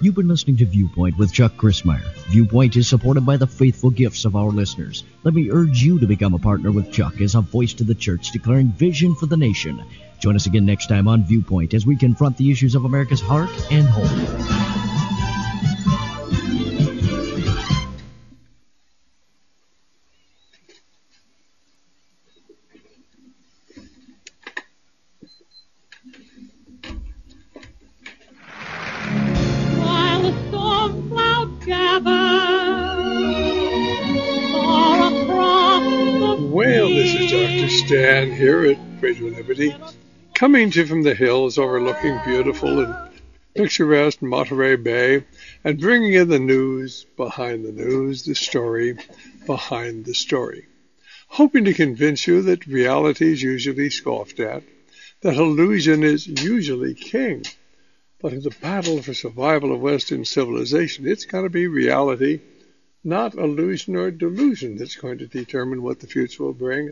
You've been listening to Viewpoint with Chuck Crismier. Viewpoint is supported by the faithful gifts of our listeners. Let me urge you to become a partner with Chuck as a voice to the church declaring vision for the nation. Join us again next time on Viewpoint as we confront the issues of America's heart and home. Dan here at Radio Liberty, coming to you from the hills overlooking beautiful and picturesque Monterey Bay, and bringing in the news behind the news, the story behind the story, hoping to convince you that reality is usually scoffed at, that illusion is usually king. But in the battle for survival of Western civilization, it's got to be reality, not illusion or delusion, that's going to determine what the future will bring.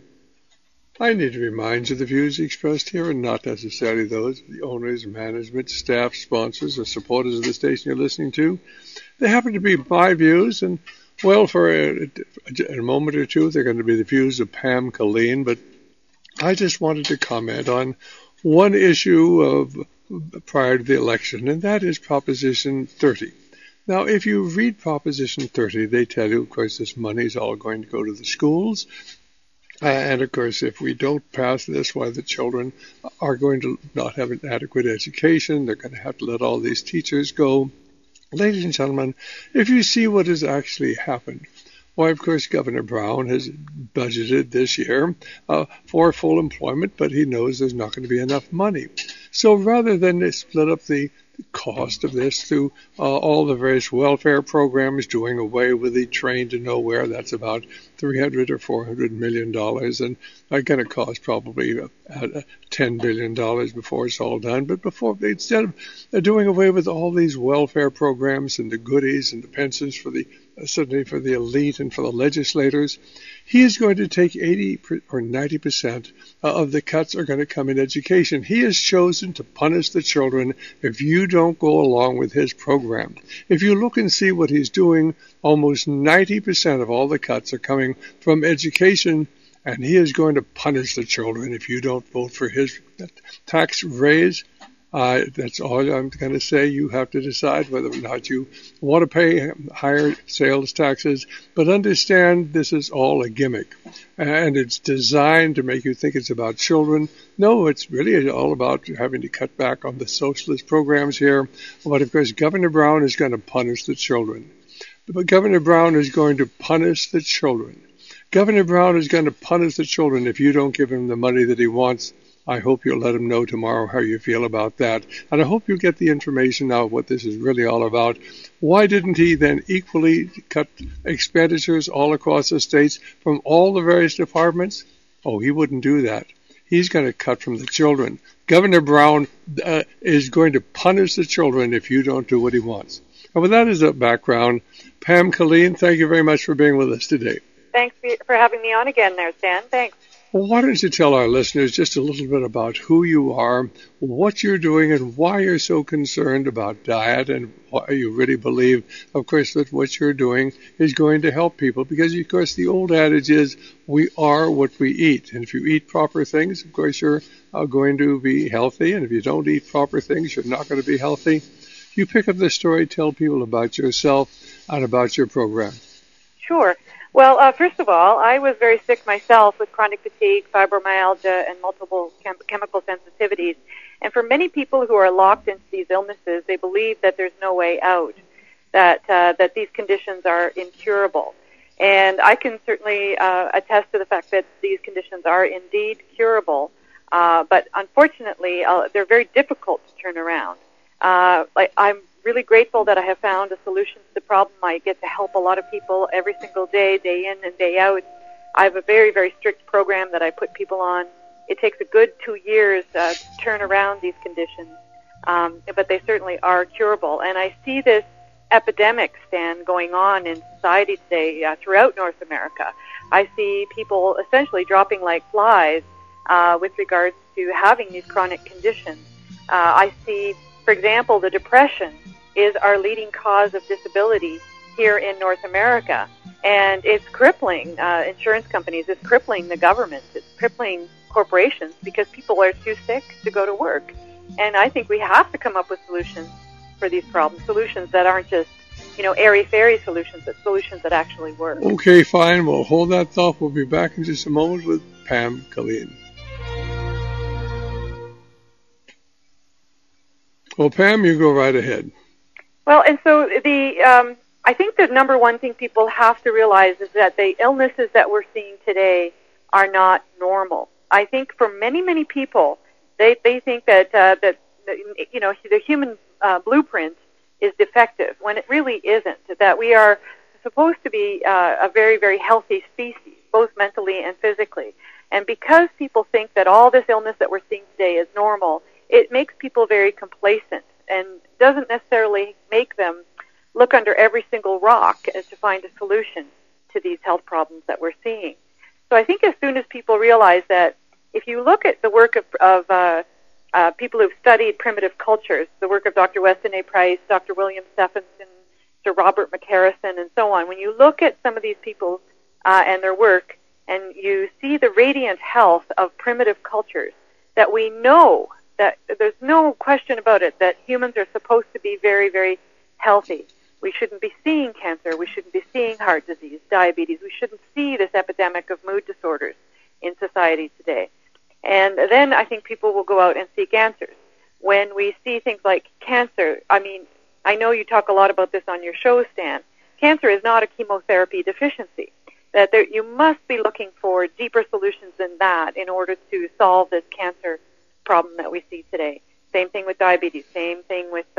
I need to remind you the views expressed here are not necessarily those of the owners, management, staff, sponsors, or supporters of the station you're listening to. They happen to be my views, and, well, for a moment or two, they're going to be the views of Pam Killeen, but I just wanted to comment on one issue of prior to the election, and that is Proposition 30. Now, if you read Proposition 30, they tell you, of course, this money is all going to go to the schools. And, of course, if we don't pass this, why the children are going to not have an adequate education, they're going to have to let all these teachers go. Ladies and gentlemen, if you see what has actually happened, why, of course, Governor Brown has budgeted this year for full employment, but he knows there's not going to be enough money. So rather than split up the cost of this through all the various welfare programs, doing away with the Train to Nowhere, that's about $300 or $400 million, and that's going to cost probably $10 billion before it's all done. But instead of doing away with all these welfare programs and the goodies and the pensions for certainly for the elite and for the legislators, he is going to take 80 or 90% of the cuts are going to come in education. He has chosen to punish the children if you don't go along with his program. If you look and see what he's doing, almost 90% of all the cuts are coming from education, and he is going to punish the children if you don't vote for his tax raise. That's all I'm going to say. You have to decide whether or not you want to pay higher sales taxes. But understand this is all a gimmick. And it's designed to make you think it's about children. No, it's really all about having to cut back on the socialist programs here. But, of course, Governor Brown is going to punish the children. But Governor Brown is going to punish the children. Governor Brown is going to punish the children if you don't give him the money that he wants. I hope you'll let him know tomorrow how you feel about that. And I hope you get the information now of what this is really all about. Why didn't he then equally cut expenditures all across the states from all the various departments? Oh, he wouldn't do that. He's going to cut from the children. Governor Brown is going to punish the children if you don't do what he wants. And with that as a background, Pam Killeen, thank you very much for being with us today. Thanks for having me on again there, Stan. Thanks. Well, why don't you tell our listeners just a little bit about who you are, what you're doing, and why you're so concerned about diet, and why you really believe, of course, that what you're doing is going to help people. Because, of course, the old adage is we are what we eat. And if you eat proper things, of course, you're going to be healthy. And if you don't eat proper things, you're not going to be healthy. You pick up the story, tell people about yourself and about your program. Sure. Well, first of all, I was very sick myself with chronic fatigue, fibromyalgia, and multiple chemical sensitivities. And for many people who are locked into these illnesses, they believe that there's no way out, that these conditions are incurable. And I can certainly attest to the fact that these conditions are indeed curable, but unfortunately, they're very difficult to turn around. I'm really grateful that I have found a solution to the problem. I get to help a lot of people every single day, day in and day out. I have a very, very strict program that I put people on. It takes a good 2 years to turn around these conditions, but they certainly are curable. And I see this epidemic, Stan, going on in society today throughout North America. I see people essentially dropping like flies with regards to having these chronic conditions. I see, for example, the depression is our leading cause of disability here in North America. And it's crippling insurance companies, it's crippling the government, it's crippling corporations because people are too sick to go to work. And I think we have to come up with solutions for these problems, solutions that aren't just, airy-fairy solutions, but solutions that actually work. Okay, fine. We'll hold that thought. We'll be back in just a moment with Pam Killeen. Well, Pam, you go right ahead. Well, and so I think the number one thing people have to realize is that the illnesses that we're seeing today are not normal. I think for many, many people, they think that the human blueprint is defective when it really isn't. That we are supposed to be a very, very healthy species, both mentally and physically. And because people think that all this illness that we're seeing today is normal, it makes people very complacent and doesn't necessarily make them look under every single rock as to find a solution to these health problems that we're seeing. So I think as soon as people realize that if you look at the work of people who've studied primitive cultures, the work of Dr. Weston A. Price, Dr. William Stephenson, Sir Robert McCarrison, and so on, when you look at some of these people and their work and you see the radiant health of primitive cultures, that we know that there's no question about it that humans are supposed to be very, very healthy. We shouldn't be seeing cancer. We shouldn't be seeing heart disease, diabetes. We shouldn't see this epidemic of mood disorders in society today. And then I think people will go out and seek answers. When we see things like cancer, I know you talk a lot about this on your show, Stan. Cancer is not a chemotherapy deficiency. That you must be looking for deeper solutions than that in order to solve this cancer problem that we see today. Same thing with diabetes. Same thing with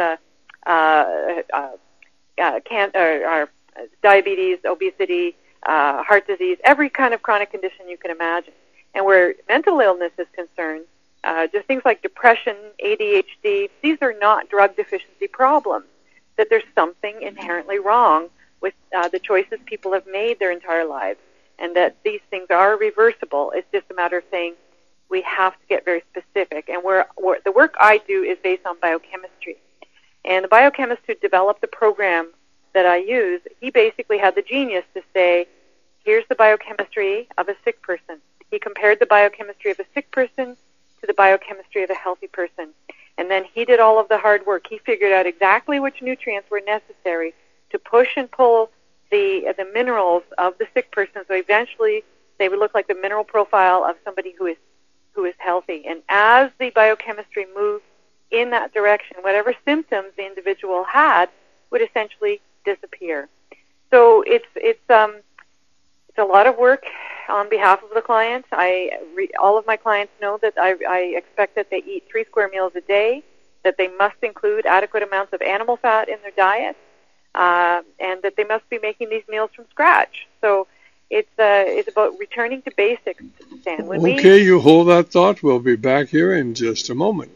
diabetes, obesity, heart disease, every kind of chronic condition you can imagine. And where mental illness is concerned, just things like depression, ADHD, these are not drug deficiency problems. That there's something inherently wrong with the choices people have made their entire lives, and that these things are reversible. It's just a matter of saying we have to get very specific. And the work I do is based on biochemistry. And the biochemist who developed the program that I use, he basically had the genius to say, here's the biochemistry of a sick person. He compared the biochemistry of a sick person to the biochemistry of a healthy person. And then he did all of the hard work. He figured out exactly which nutrients were necessary to push and pull the minerals of the sick person, so eventually they would look like the mineral profile of somebody who is healthy. And as the biochemistry moved in that direction, whatever symptoms the individual had would essentially disappear. So it's a lot of work on behalf of the client. All of my clients know that I expect that they eat 3 square meals a day, that they must include adequate amounts of animal fat in their diet, and that they must be making these meals from scratch. So it's about returning to basics, Stan. Okay, you hold that thought. We'll be back here in just a moment.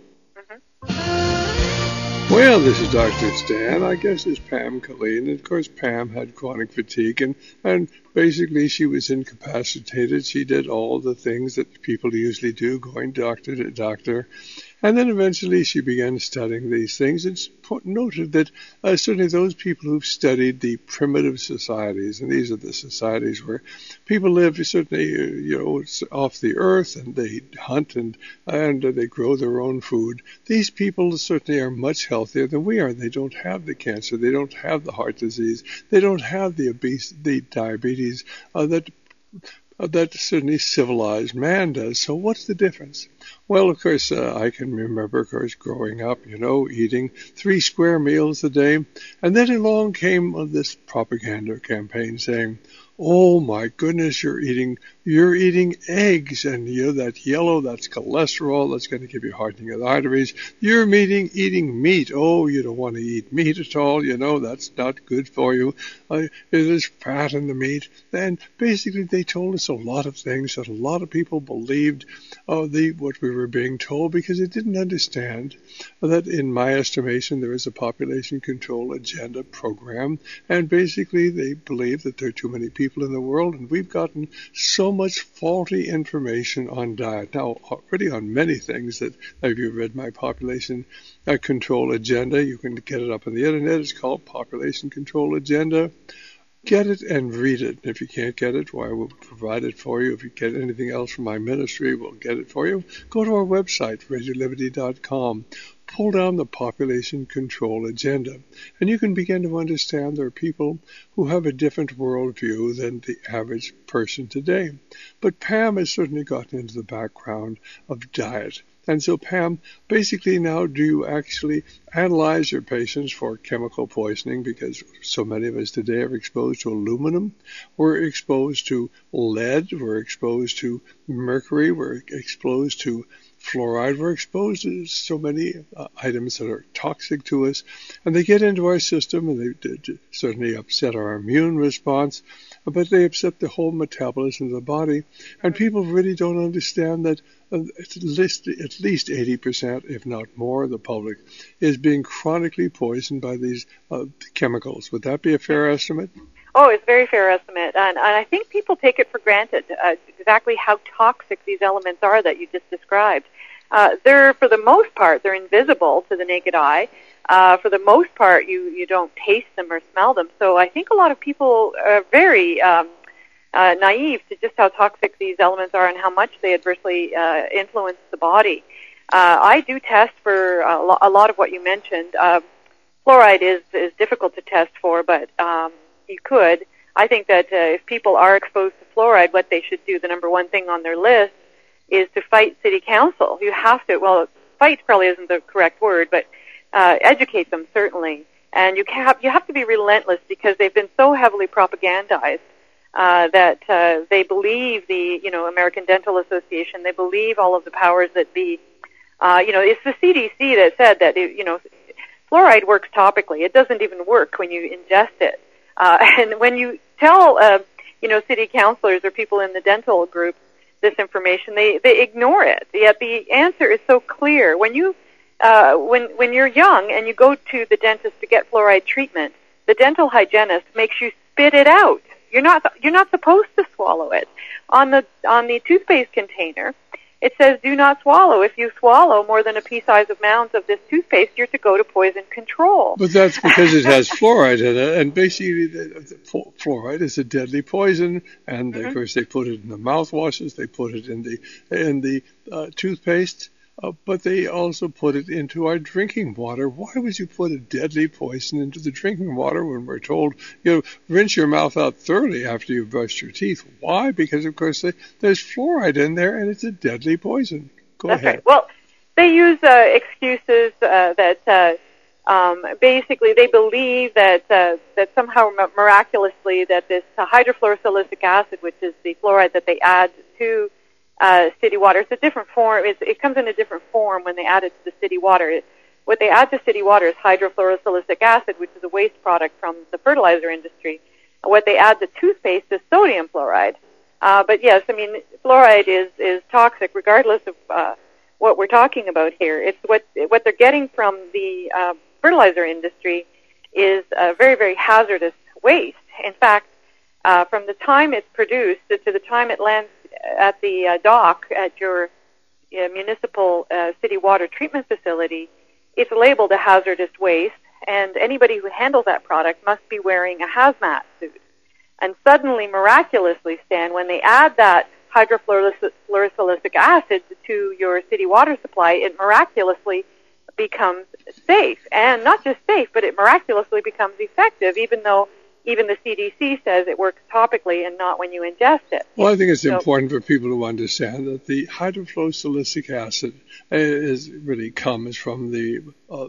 Well, this is Dr. Stan. I guess it's Pam Killeen. And of course, Pam had chronic fatigue, and basically she was incapacitated. She did all the things that people usually do, going doctor to doctor. And then eventually she began studying these things and noted that certainly those people who've studied the primitive societies, and these are the societies where people live certainly, off the earth, and they hunt and they grow their own food. These people certainly are much healthier than we are. They don't have the cancer. They don't have the heart disease. They don't have the obesity, the diabetes that certainly civilized man does. So what's the difference? Well, of course, I can remember, of course, growing up, eating 3 square meals a day. And then along came this propaganda campaign saying, oh my goodness, you're eating eggs, and that yellow, that's cholesterol, that's going to give you hardening of the arteries. You're eating meat. Oh, you don't want to eat meat at all. That's not good for you. There's fat in the meat. And basically they told us a lot of things that a lot of people believed what we were being told, because they didn't understand that, in my estimation, there is a population control agenda program, and basically they believe that there are too many people in the world, and we've gotten so so much faulty information on diet. Now, already on many things that, have you read my population control agenda? You can get it up on the internet. It's called Population Control Agenda. Get it and read it. If you can't get it, well, I will provide it for you. If you get anything else from my ministry, we'll get it for you. Go to our website, RadioLiberty.com. Pull down the Population Control Agenda, and you can begin to understand there are people who have a different worldview than the average person today. But Pam has certainly gotten into the background of diet. And so, Pam, basically now, do you actually analyze your patients for chemical poisoning? Because so many of us today are exposed to aluminum, we're exposed to lead, we're exposed to mercury, we're exposed to fluoride, we're exposed to so many items that are toxic to us, and they get into our system, and they certainly upset our immune response, but they upset the whole metabolism of the body, and people really don't understand that at least 80%, if not more, of the public is being chronically poisoned by these chemicals. Would that be a fair estimate? Oh, it's a very fair estimate, and I think people take it for granted exactly how toxic these elements are that you just described. They're, for the most part, they're invisible to the naked eye. For the most part, you don't taste them or smell them. So I think a lot of people are very naive to just how toxic these elements are and how much they adversely influence the body. I do test for a lot of what you mentioned. Fluoride is difficult to test for, but you could. I think that if people are exposed to fluoride, what they should do, the number one thing on their list, is to fight city council. You have to, well, fight probably isn't the correct word, but educate them, certainly. And you have to be relentless, because they've been so heavily propagandized that they believe the, American Dental Association, they believe all of the powers that be. It's the CDC that said that, fluoride works topically. It doesn't even work when you ingest it. And when you tell, city councilors or people in the dental group this information, they ignore it. Yet the answer is so clear. When you, when you're young and you go to the dentist to get fluoride treatment, the dental hygienist makes you spit it out. You're not supposed to swallow it. On the toothpaste container, it says do not swallow. If you swallow more than a pea-size amount of this toothpaste, you're to go to poison control. But that's because it has fluoride in it, and basically fluoride is a deadly poison. And of course, they put it in the mouthwashes, they put it in the toothpaste, but they also put it into our drinking water. Why would you put a deadly poison into the drinking water when we're told, rinse your mouth out thoroughly after you've brushed your teeth? Why? Because, of course, there's fluoride in there, and it's a deadly poison. Go ahead. Right. Well, they use excuses that basically they believe that somehow miraculously that this hydrofluorosilicic acid, which is the fluoride that they add to city water. It's a different form. It comes in a different form when they add it to the city water. What they add to city water is hydrofluorosilicic acid, which is a waste product from the fertilizer industry. What they add to toothpaste is sodium fluoride. But yes, fluoride is toxic regardless of what we're talking about here. It's what they're getting from the fertilizer industry is very, very hazardous waste. In fact, from the time it's produced to the time it lands at the dock at your municipal city water treatment facility, it's labeled a hazardous waste, and anybody who handles that product must be wearing a hazmat suit. And suddenly, miraculously, Stan, when they add that hydrofluorosilicic acid to your city water supply, it miraculously becomes safe. And not just safe, but it miraculously becomes effective, even though even the CDC says it works topically and not when you ingest it. Well, I think it's important for people to understand that the hydrofluorosilicic acid really comes from the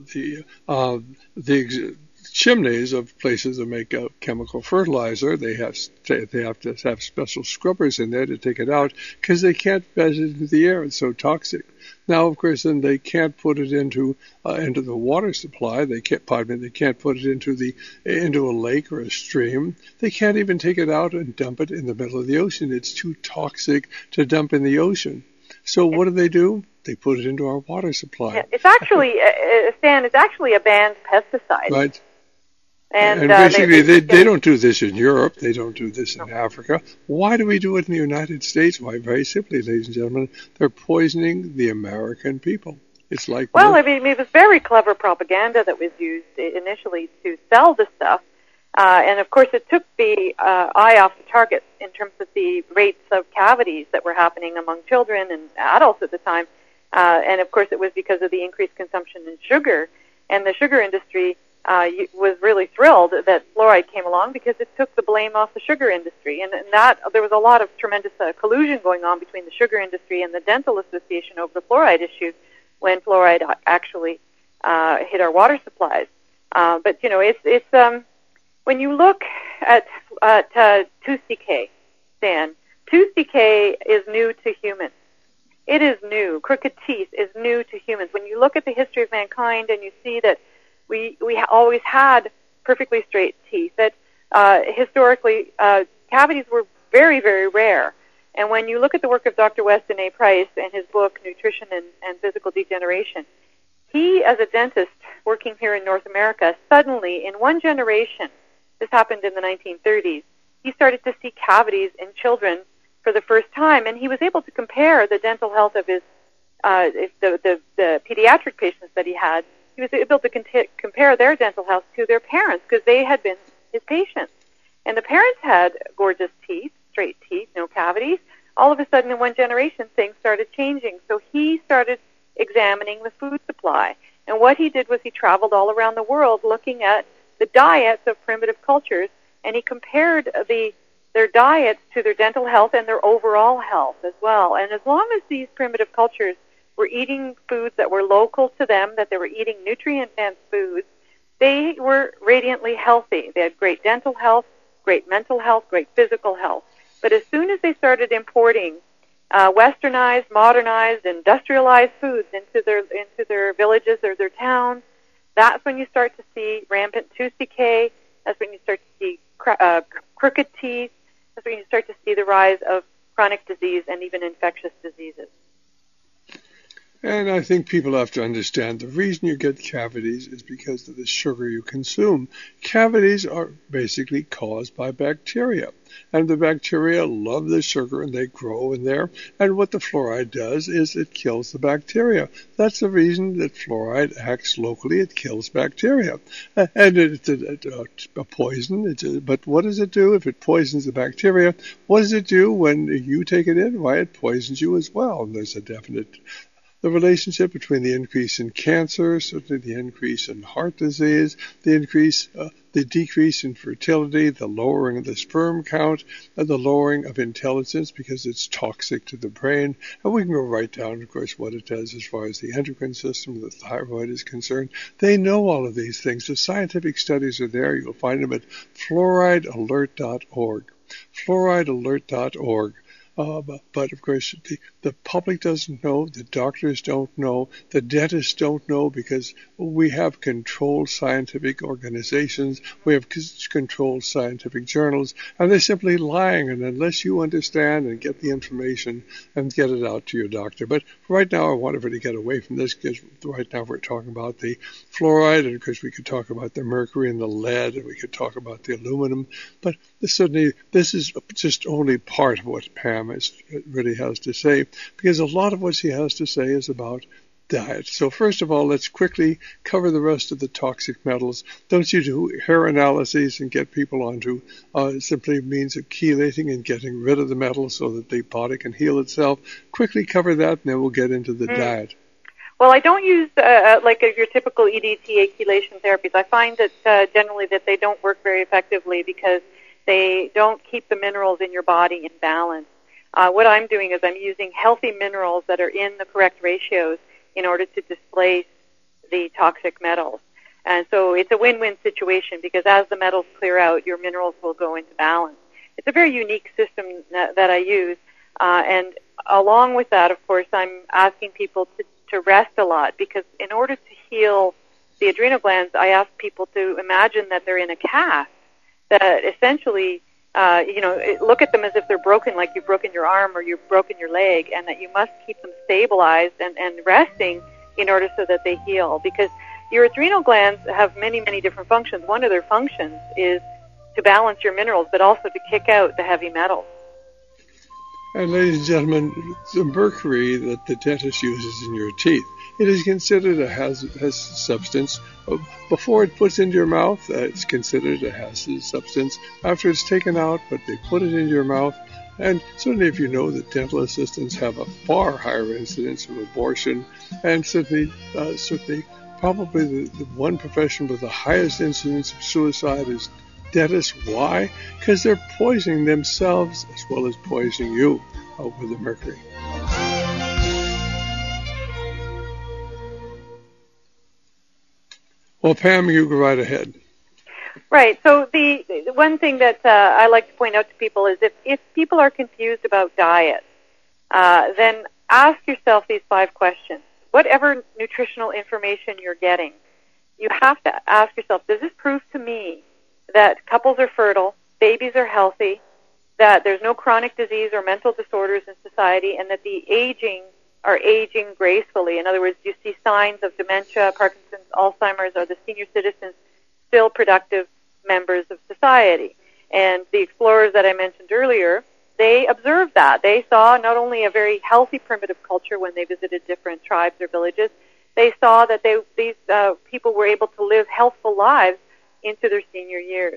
chimneys of places that make chemical fertilizer. They have to have special scrubbers in there to take it out because they can't pass it into the air. It's so toxic. Now, of course, then they can't put it into the water supply. They can't put it into a lake or a stream. They can't even take it out and dump it in the middle of the ocean. It's too toxic to dump in the ocean. So what do? They put it into our water supply. Yeah, it's actually, Stan, it's actually a banned pesticide. Right. And basically, they don't do this in Europe. They don't do this in Africa. Why do we do it in the United States? Why, very simply, ladies and gentlemen, they're poisoning the American people. It's like... Well, I mean, it was very clever propaganda that was used initially to sell the stuff. And, of course, it took the eye off the target in terms of the rates of cavities that were happening among children and adults at the time. And, of course, it was because of the increased consumption in sugar. And the sugar industry was really thrilled that fluoride came along because it took the blame off the sugar industry. And that there was a lot of tremendous collusion going on between the sugar industry and the Dental Association over the fluoride issue when fluoride actually hit our water supplies. But, you know, it's when you look at tooth decay, Dan, tooth decay is new to humans. It is new. Crooked teeth is new to humans. When you look at the history of mankind and you see that we always had perfectly straight teeth, that historically cavities were very, very rare. And when you look at the work of Dr. Weston A. Price and his book, Nutrition and Physical Degeneration, he, as a dentist working here in North America, suddenly, in one generation, this happened in the 1930s, he started to see cavities in children for the first time, and he was able to compare the dental health of his the pediatric patients that he had. He was able to compare their dental health to their parents because they had been his patients. And the parents had gorgeous teeth, straight teeth, no cavities. All of a sudden, in one generation, things started changing. So he started examining the food supply. And what he did was he traveled all around the world looking at the diets of primitive cultures, and he compared their diets to their dental health and their overall health as well. And as long as these primitive cultures were eating foods that were local to them, that they were eating nutrient-dense foods, they were radiantly healthy. They had great dental health, great mental health, great physical health. But as soon as they started importing westernized, modernized, industrialized foods into their villages or their towns, that's when you start to see rampant tooth decay. That's when you start to see crooked teeth. That's when you start to see the rise of chronic disease and even infectious diseases. And I think people have to understand the reason you get cavities is because of the sugar you consume. Cavities are basically caused by bacteria. And the bacteria love the sugar and they grow in there. And what the fluoride does is it kills the bacteria. That's the reason that fluoride acts locally. It kills bacteria. And it's a poison. But what does it do if it poisons the bacteria? What does it do when you take it in? Why, it poisons you as well. And there's a definite... The relationship between the increase in cancer, certainly the increase in heart disease, the decrease in fertility, the lowering of the sperm count, and the lowering of intelligence because it's toxic to the brain. And we can go right down, of course, what it does as far as the endocrine system, the thyroid is concerned. They know all of these things. The scientific studies are there. You'll find them at fluoridealert.org. Fluoridealert.org. But of course, the public doesn't know, the doctors don't know, the dentists don't know because we have controlled scientific organizations, we have controlled scientific journals, and they're simply lying. And unless you understand and get the information and get it out to your doctor. But right now, I want everybody to get away from this because right now we're talking about the fluoride, and of course we could talk about the mercury and the lead, and we could talk about the aluminum. But certainly, this is just only part of what Pam really has to say, because a lot of what she has to say is about diet. So first of all, let's quickly cover the rest of the toxic metals. Don't you do hair analyses and get people onto simply means of chelating and getting rid of the metal so that the body can heal itself. Quickly cover that, and then we'll get into the diet. Well, I don't use like your typical EDTA chelation therapies. I find that generally that they don't work very effectively because they don't keep the minerals in your body in balance. What I'm doing is I'm using healthy minerals that are in the correct ratios in order to displace the toxic metals. And so it's a win-win situation because as the metals clear out, your minerals will go into balance. It's a very unique system that I use. And along with that, of course, I'm asking people to rest a lot because in order to heal the adrenal glands, I ask people to imagine that they're in a cast, that essentially look at them as if they're broken, like you've broken your arm or you've broken your leg, and that you must keep them stabilized and resting in order so that they heal. Because, Your adrenal glands have many, many different functions. One of their functions is to balance your minerals, but also to kick out the heavy metals. And ladies and gentlemen, the mercury that the dentist uses in your teeth, it is considered a hazardous substance. Before it puts into your mouth, it's considered a hazardous substance. After it's taken out, but they put it into your mouth. And certainly if you know that dental assistants have a far higher incidence of abortion, and certainly probably the one profession with the highest incidence of suicide is dentists. Why? Because they're poisoning themselves as well as poisoning you with the mercury. Well, Pam, you go right ahead. Right. So the one thing that I like to point out to people is if people are confused about diet, then ask yourself these 5 questions. Whatever nutritional information you're getting, you have to ask yourself, does this prove to me that couples are fertile, babies are healthy, that there's no chronic disease or mental disorders in society, and that the aging are aging gracefully? In other words, you see signs of dementia, Parkinson's, Alzheimer's, or the senior citizens still productive members of society. And the explorers that I mentioned earlier, they observed that. They saw not only a very healthy primitive culture when they visited different tribes or villages, they saw that these people were able to live healthful lives into their senior years.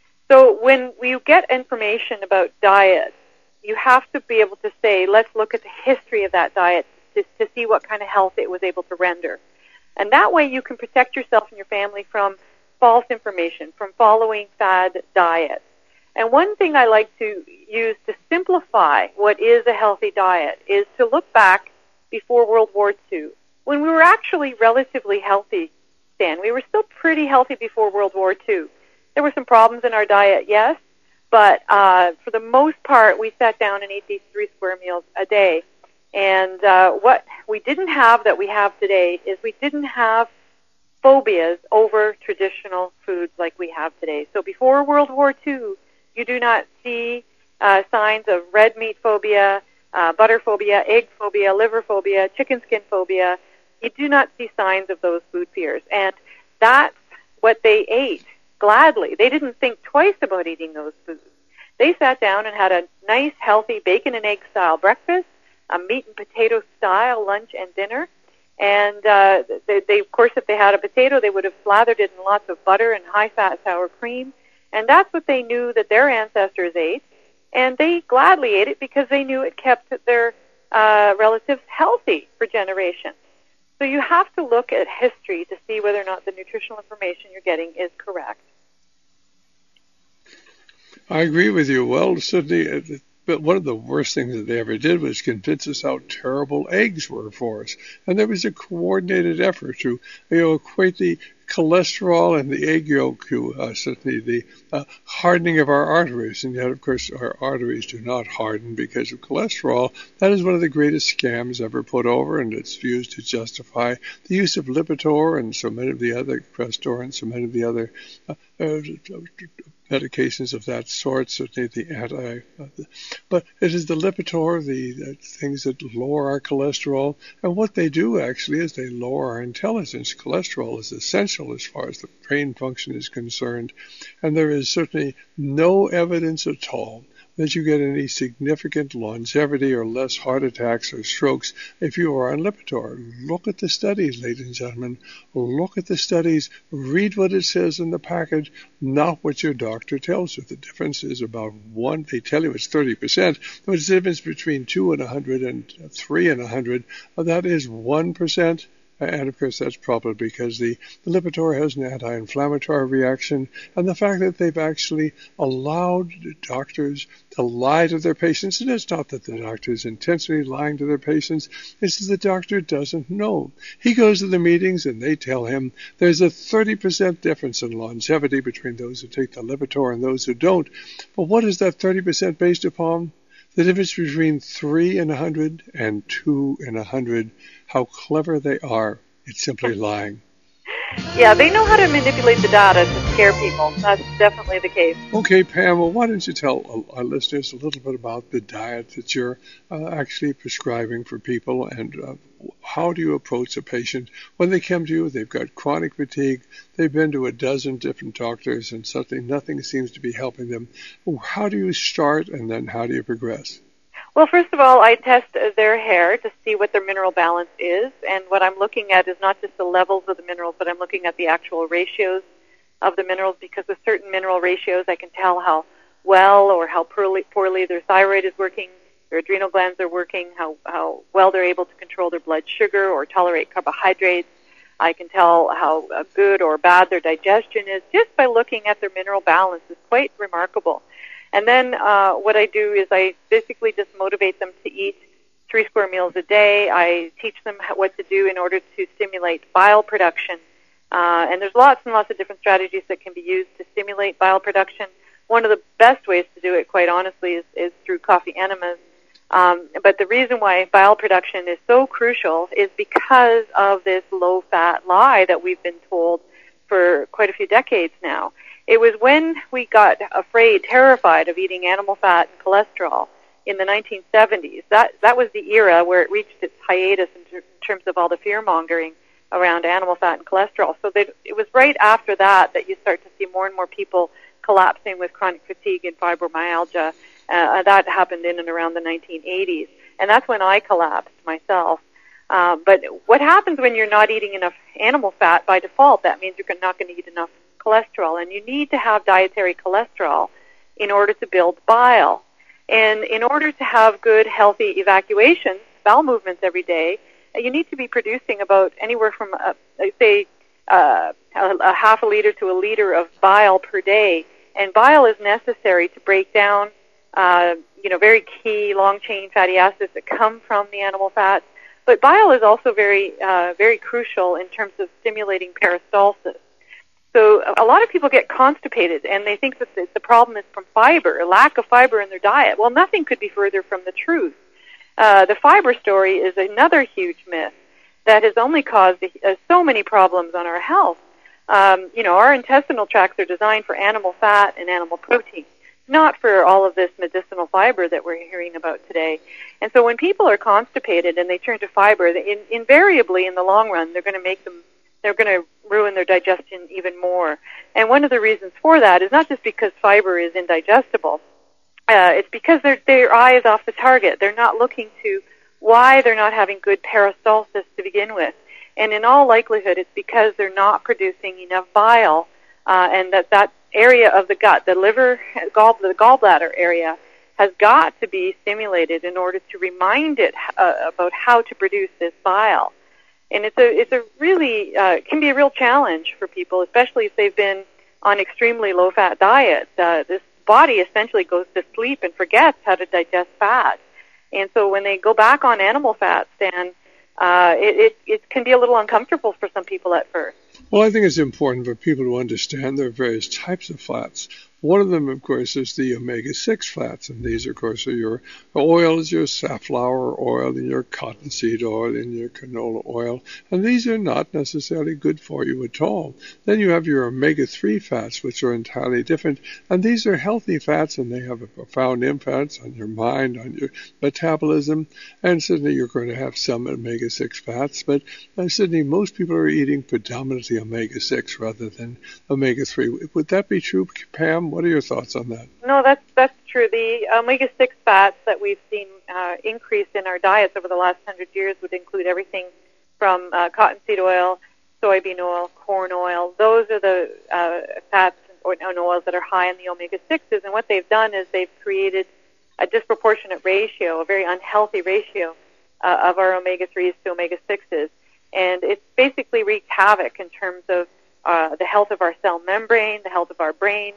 So when you get information about diet, you have to be able to say, let's look at the history of that diet to see what kind of health it was able to render. And that way you can protect yourself and your family from false information, from following fad diets. And one thing I like to use to simplify what is a healthy diet is to look back before World War II, when we were actually relatively healthy, Stan. We were still pretty healthy before World War II. There were some problems in our diet, yes, but for the most part, we sat down and ate these 3 square meals a day. And what we didn't have that we have today is we didn't have phobias over traditional foods like we have today. So before World War II, you do not see signs of red meat phobia, butter phobia, egg phobia, liver phobia, chicken skin phobia. You do not see signs of those food fears. And that's what they ate gladly. They didn't think twice about eating those foods. They sat down and had a nice, healthy bacon and egg style breakfast, a meat and potato style lunch and dinner. And they, of course, if they had a potato, they would have slathered it in lots of butter and high-fat sour cream. And that's what they knew that their ancestors ate. And they gladly ate it because they knew it kept their relatives healthy for generations. So you have to look at history to see whether or not the nutritional information you're getting is correct. I agree with you. Well, certainly, but one of the worst things that they ever did was convince us how terrible eggs were for us. And there was a coordinated effort to equate the cholesterol and the egg yolk to certainly the hardening of our arteries. And yet, of course, our arteries do not harden because of cholesterol. That is one of the greatest scams ever put over, and it's used to justify the use of Lipitor and so many of the other Crestor and so many of the other medications of that sort, certainly but it is the Lipitor, the things that lower our cholesterol, and what they do actually is they lower our intelligence. Cholesterol is essential as far as the brain function is concerned, and there is certainly no evidence at all that you get any significant longevity or less heart attacks or strokes if you are on Lipitor. Look at the studies, ladies and gentlemen. Look at the studies. Read what it says in the package, not what your doctor tells you. The difference is about 1. They tell you it's 30%. What's the difference between 2 and 100 and 3 and 100? That is 1%. And, of course, that's probably because the Lipitor has an anti-inflammatory reaction, and the fact that they've actually allowed doctors to lie to their patients. And it's not that the doctor is intentionally lying to their patients. It's that the doctor doesn't know. He goes to the meetings, and they tell him there's a 30% difference in longevity between those who take the Lipitor and those who don't. But what is that 30% based upon? The difference between 3 in 100 and 2 in 100. How clever they are. It's simply lying. Yeah, they know how to manipulate the data to scare people. That's definitely the case. Okay, Pam, well, why don't you tell our listeners a little bit about the diet that you're actually prescribing for people, and how do you approach a patient when they come to you? They've got chronic fatigue. They've been to a dozen different doctors, and suddenly nothing seems to be helping them. How do you start, and then how do you progress? Well, first of all, I test their hair to see what their mineral balance is, and what I'm looking at is not just the levels of the minerals, but I'm looking at the actual ratios of the minerals, because with certain mineral ratios I can tell how well or how poorly their thyroid is working, their adrenal glands are working, how well they're able to control their blood sugar or tolerate carbohydrates. I can tell how good or bad their digestion is just by looking at their mineral balance. It's quite remarkable. And then what I do is I basically just motivate them to eat 3 square meals a day. I teach them what to do in order to stimulate bile production. And there's lots and lots of different strategies that can be used to stimulate bile production. One of the best ways to do it, quite honestly, is through coffee enemas. But the reason why bile production is so crucial is because of this low-fat lie that we've been told for quite a few decades now. It was when we got afraid, terrified of eating animal fat and cholesterol in the 1970s. That was the era where it reached its hiatus in terms of all the fear-mongering around animal fat and cholesterol. So it was right after that you start to see more and more people collapsing with chronic fatigue and fibromyalgia. That happened in and around the 1980s. And that's when I collapsed myself. But what happens when you're not eating enough animal fat by default? That means you're not going to eat enough cholesterol. And you need to have dietary cholesterol in order to build bile. And in order to have good, healthy evacuations, bowel movements every day, you need to be producing about anywhere from, say, a half a liter to a liter of bile per day. And bile is necessary to break down, very key long-chain fatty acids that come from the animal fats. But bile is also very, very crucial in terms of stimulating peristalsis. So a lot of people get constipated, and they think that the problem is from fiber, a lack of fiber in their diet. Well, nothing could be further from the truth. The fiber story is another huge myth that has only caused so many problems on our health. Our intestinal tracts are designed for animal fat and animal protein, not for all of this medicinal fiber that we're hearing about today. And so when people are constipated and they turn to fiber, invariably in the long run, they're going to ruin their digestion even more. And one of the reasons for that is not just because fiber is indigestible. It's because their eye is off the target. They're not looking to why they're not having good peristalsis to begin with. And in all likelihood, it's because they're not producing enough bile, and that area of the gut, the liver, the gallbladder area, has got to be stimulated in order to remind it about how to produce this bile. And it's a really can be a real challenge for people, especially if they've been on extremely low-fat diets. This body essentially goes to sleep and forgets how to digest fat. And so when they go back on animal fats, then it can be a little uncomfortable for some people at first. Well, I think it's important for people to understand there are various types of fats. One of them, of course, is the omega-6 fats, and these, of course, are your oils, your safflower oil, and your cottonseed oil, and your canola oil, and these are not necessarily good for you at all. Then you have your omega-3 fats, which are entirely different, and these are healthy fats, and they have a profound impact on your mind, on your metabolism, and certainly you're going to have some omega-6 fats, but certainly most people are eating predominantly omega-6 rather than omega-3. Would that be true, Pam? What are your thoughts on that? No, that's true. The omega-6 fats that we've seen increase in our diets over the last 100 years would include everything from cottonseed oil, soybean oil, corn oil. Those are the fats and oils that are high in the omega-6s. And what they've done is they've created a disproportionate ratio, a very unhealthy ratio of our omega-3s to omega-6s. And it's basically wreaked havoc in terms of the health of our cell membrane, the health of our brain,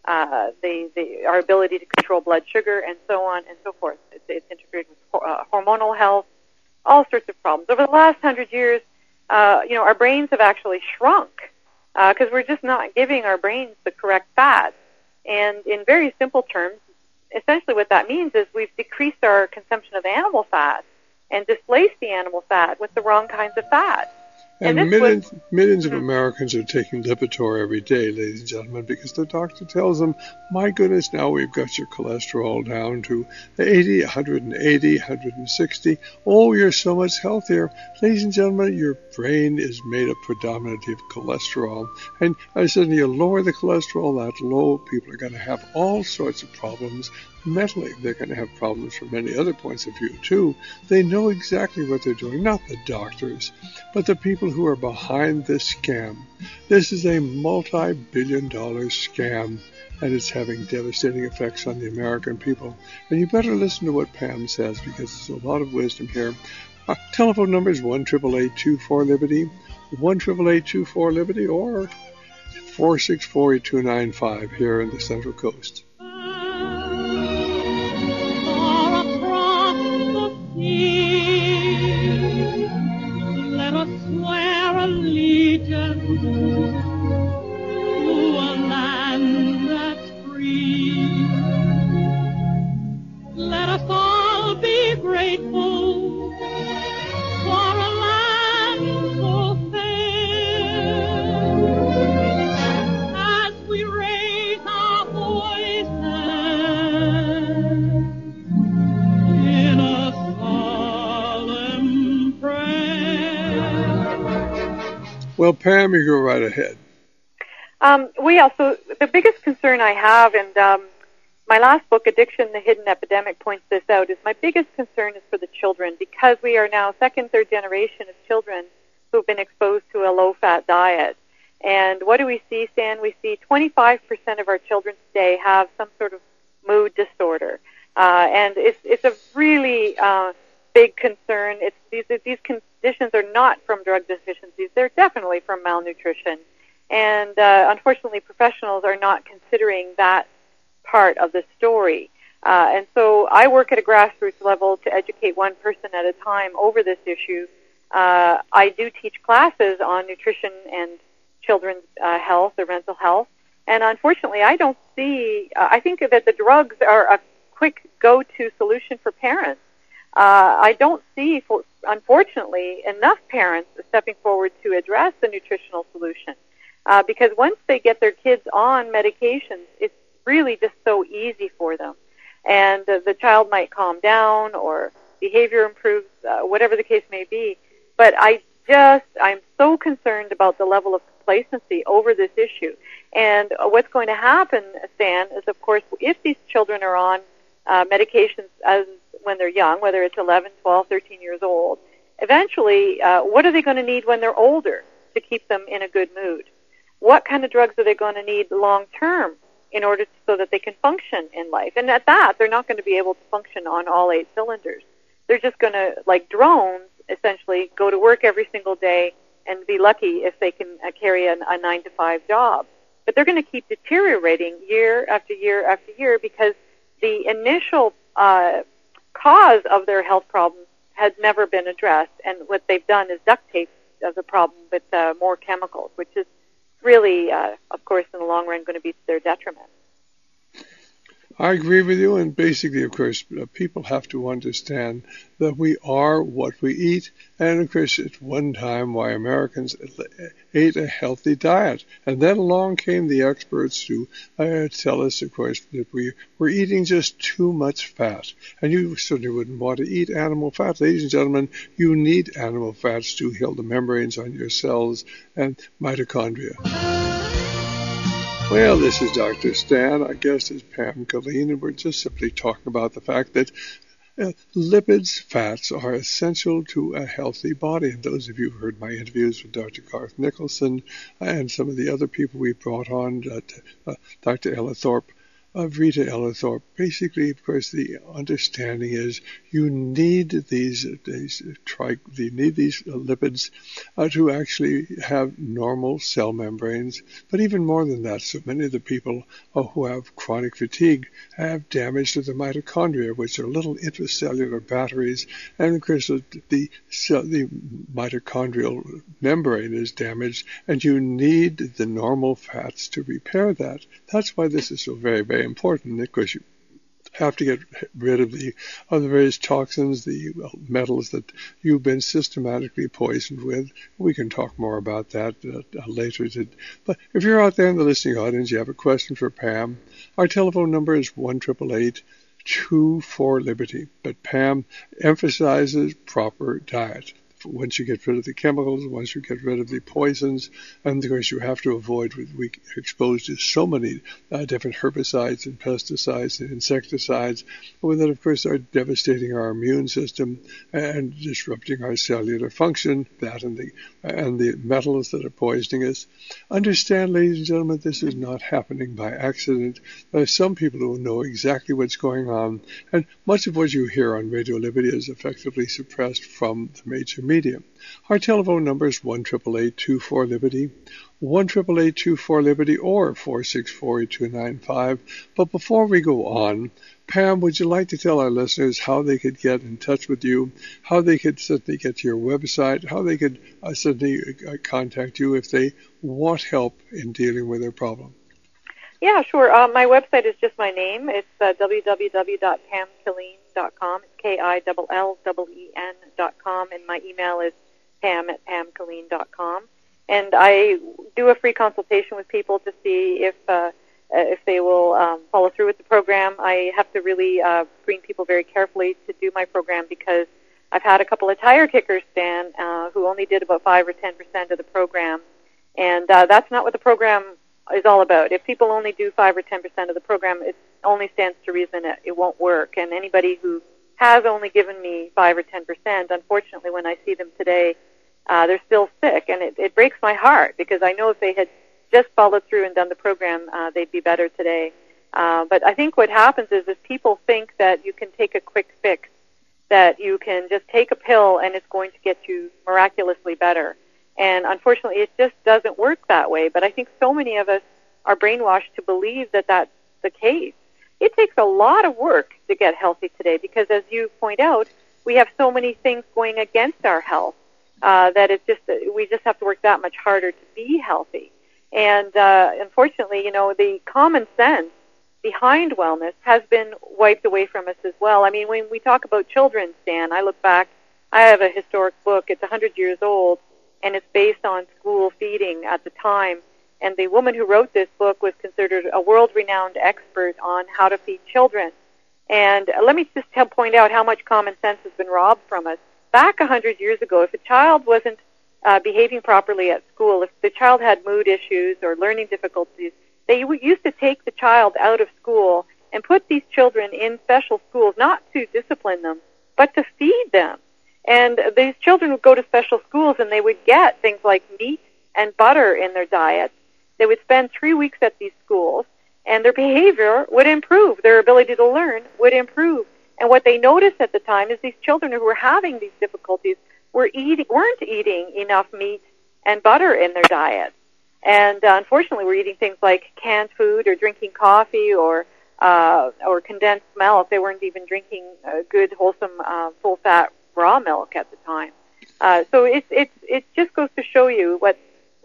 our ability to control blood sugar, and so on and so forth. It's integrated with hormonal health, all sorts of problems. Over the last 100 years, our brains have actually shrunk because we're just not giving our brains the correct fats. And in very simple terms, essentially what that means is we've decreased our consumption of animal fat and displaced the animal fat with the wrong kinds of fat. And millions of Americans are taking Lipitor every day, ladies and gentlemen, because the doctor tells them, my goodness, now we've got your cholesterol down to 80, 180, 160. Oh, you're so much healthier. Ladies and gentlemen, your brain is made up predominantly of cholesterol. And I said, you lower the cholesterol that low, people are going to have all sorts of problems. Mentally, they're going to have problems from many other points of view, too. They know exactly what they're doing, not the doctors, but the people who are behind this scam. This is a multi-billion-dollar scam, and it's having devastating effects on the American people. And you better listen to what Pam says, because there's a lot of wisdom here. Telephone number is 1-888-24-LIBERTY, 1-888-24-LIBERTY, or 464-8295 here in the Central Coast. Let us swear allegiance to a land that's free. Let us all be grateful for a land so fair. As we raise our voices in a solemn prayer. Well, Pam, you go right ahead. So the biggest concern I have, and my last book, Addiction, the Hidden Epidemic, points this out, is my biggest concern is for the children, because we are now second, third generation of children who have been exposed to a low-fat diet. And what do we see, Stan? We see 25% of our children today have some sort of mood disorder. And it's a really big concern. These conditions are not from drug deficiencies. They're definitely from malnutrition. And unfortunately, professionals are not considering that part of the story. And so I work at a grassroots level to educate one person at a time over this issue. I do teach classes on nutrition and children's health or mental health. And unfortunately, I don't see, I think that the drugs are a quick go-to solution for parents. I don't see, unfortunately, enough parents stepping forward to address the nutritional solution. Because once they get their kids on medications, it's really just so easy for them. And the child might calm down or behavior improves, whatever the case may be. But I'm so concerned about the level of complacency over this issue. And what's going to happen, Stan, is, of course, if these children are on medications as when they're young, whether it's 11, 12, 13 years old, eventually, what are they going to need when they're older to keep them in a good mood? What kind of drugs are they going to need long-term in order so that they can function in life? And at that, they're not going to be able to function on all 8 cylinders. They're just going to, like drones, essentially, go to work every single day and be lucky if they can carry a 9-to-5 job. But they're going to keep deteriorating year after year after year because the initial cause of their health problems has never been addressed. And what they've done is duct tape the problem with more chemicals, which is really, of course, in the long run, going to be to their detriment. I agree with you, and basically, of course, people have to understand that we are what we eat, and of course, at one time, why Americans ate a healthy diet, and then along came the experts to tell us, of course, that we were eating just too much fat, and you certainly wouldn't want to eat animal fat. Ladies and gentlemen, you need animal fats to heal the membranes on your cells and mitochondria. Well, this is Dr. Stan. Our guest is Pam Killeen, and we're just simply talking about the fact that lipids, fats, are essential to a healthy body. And those of you who heard my interviews with Dr. Garth Nicholson and some of the other people we brought on, Dr. Ella Thorpe, Rita Ella Thorpe, basically, of course, the understanding is you need these lipids to actually have normal cell membranes. But even more than that, so many of the people who have chronic fatigue have damage to the mitochondria, which are little intracellular batteries. And of course, the mitochondrial membrane is damaged, and you need the normal fats to repair that. That's why this is so very, very important. Of course, have to get rid of the various toxins, the metals that you've been systematically poisoned with. We can talk more about that later. But if you're out there in the listening audience, you have a question for Pam, our telephone number is 1-888-24-LIBERTY. But Pam emphasizes proper diet. Once you get rid of the chemicals, once you get rid of the poisons, and of course you have to avoid, we are exposed to so many different herbicides and pesticides and insecticides, that of course are devastating our immune system and disrupting our cellular function, that and the metals that are poisoning us. Understand, ladies and gentlemen, this is not happening by accident. There are some people who know exactly what's going on, and much of what you hear on Radio Liberty is effectively suppressed from the major media. Our telephone number is 1-888-24-LIBERTY, 1-888-24-LIBERTY, or 464-8295. But before we go on, Pam, would you like to tell our listeners how they could get in touch with you, how they could certainly get to your website, how they could certainly contact you if they want help in dealing with their problem? Yeah, sure. My website is just my name. It's www.pamkilleen.com. It's KILLLEN.com, and my email is pam@pamkilleen.com. And I do a free consultation with people to see if they will follow through with the program. I have to really screen people very carefully to do my program because I've had a couple of tire kickers, Stan, who only did about 5 or 10% of the program, and that's not what the program is all about. If people only do 5 or 10% of the program, it only stands to reason it won't work. And anybody who has only given me 5 or 10%, unfortunately, when I see them today, they're still sick, and it breaks my heart because I know if they had just followed through and done the program, they'd be better today. But I think what happens is people think that you can take a quick fix, that you can just take a pill and it's going to get you miraculously better. And unfortunately, it just doesn't work that way. But I think so many of us are brainwashed to believe that that's the case. It takes a lot of work to get healthy today because, as you point out, we have so many things going against our health that we just have to work that much harder to be healthy. And unfortunately, the common sense behind wellness has been wiped away from us as well. I mean, when we talk about children, Stan, I look back, I have a historic book. It's 100 years old. And it's based on school feeding at the time. And the woman who wrote this book was considered a world-renowned expert on how to feed children. And let me just point out how much common sense has been robbed from us. Back 100 years ago, if a child wasn't behaving properly at school, if the child had mood issues or learning difficulties, they used to take the child out of school and put these children in special schools, not to discipline them, but to feed them. And these children would go to special schools and they would get things like meat and butter in their diet. They would spend 3 weeks at these schools and their behavior would improve. Their ability to learn would improve. And what they noticed at the time is these children who were having these difficulties weren't eating enough meat and butter in their diet. And unfortunately, we're eating things like canned food or drinking coffee or condensed milk. They weren't even drinking good, wholesome, full-fat raw milk at the time. So it just goes to show you what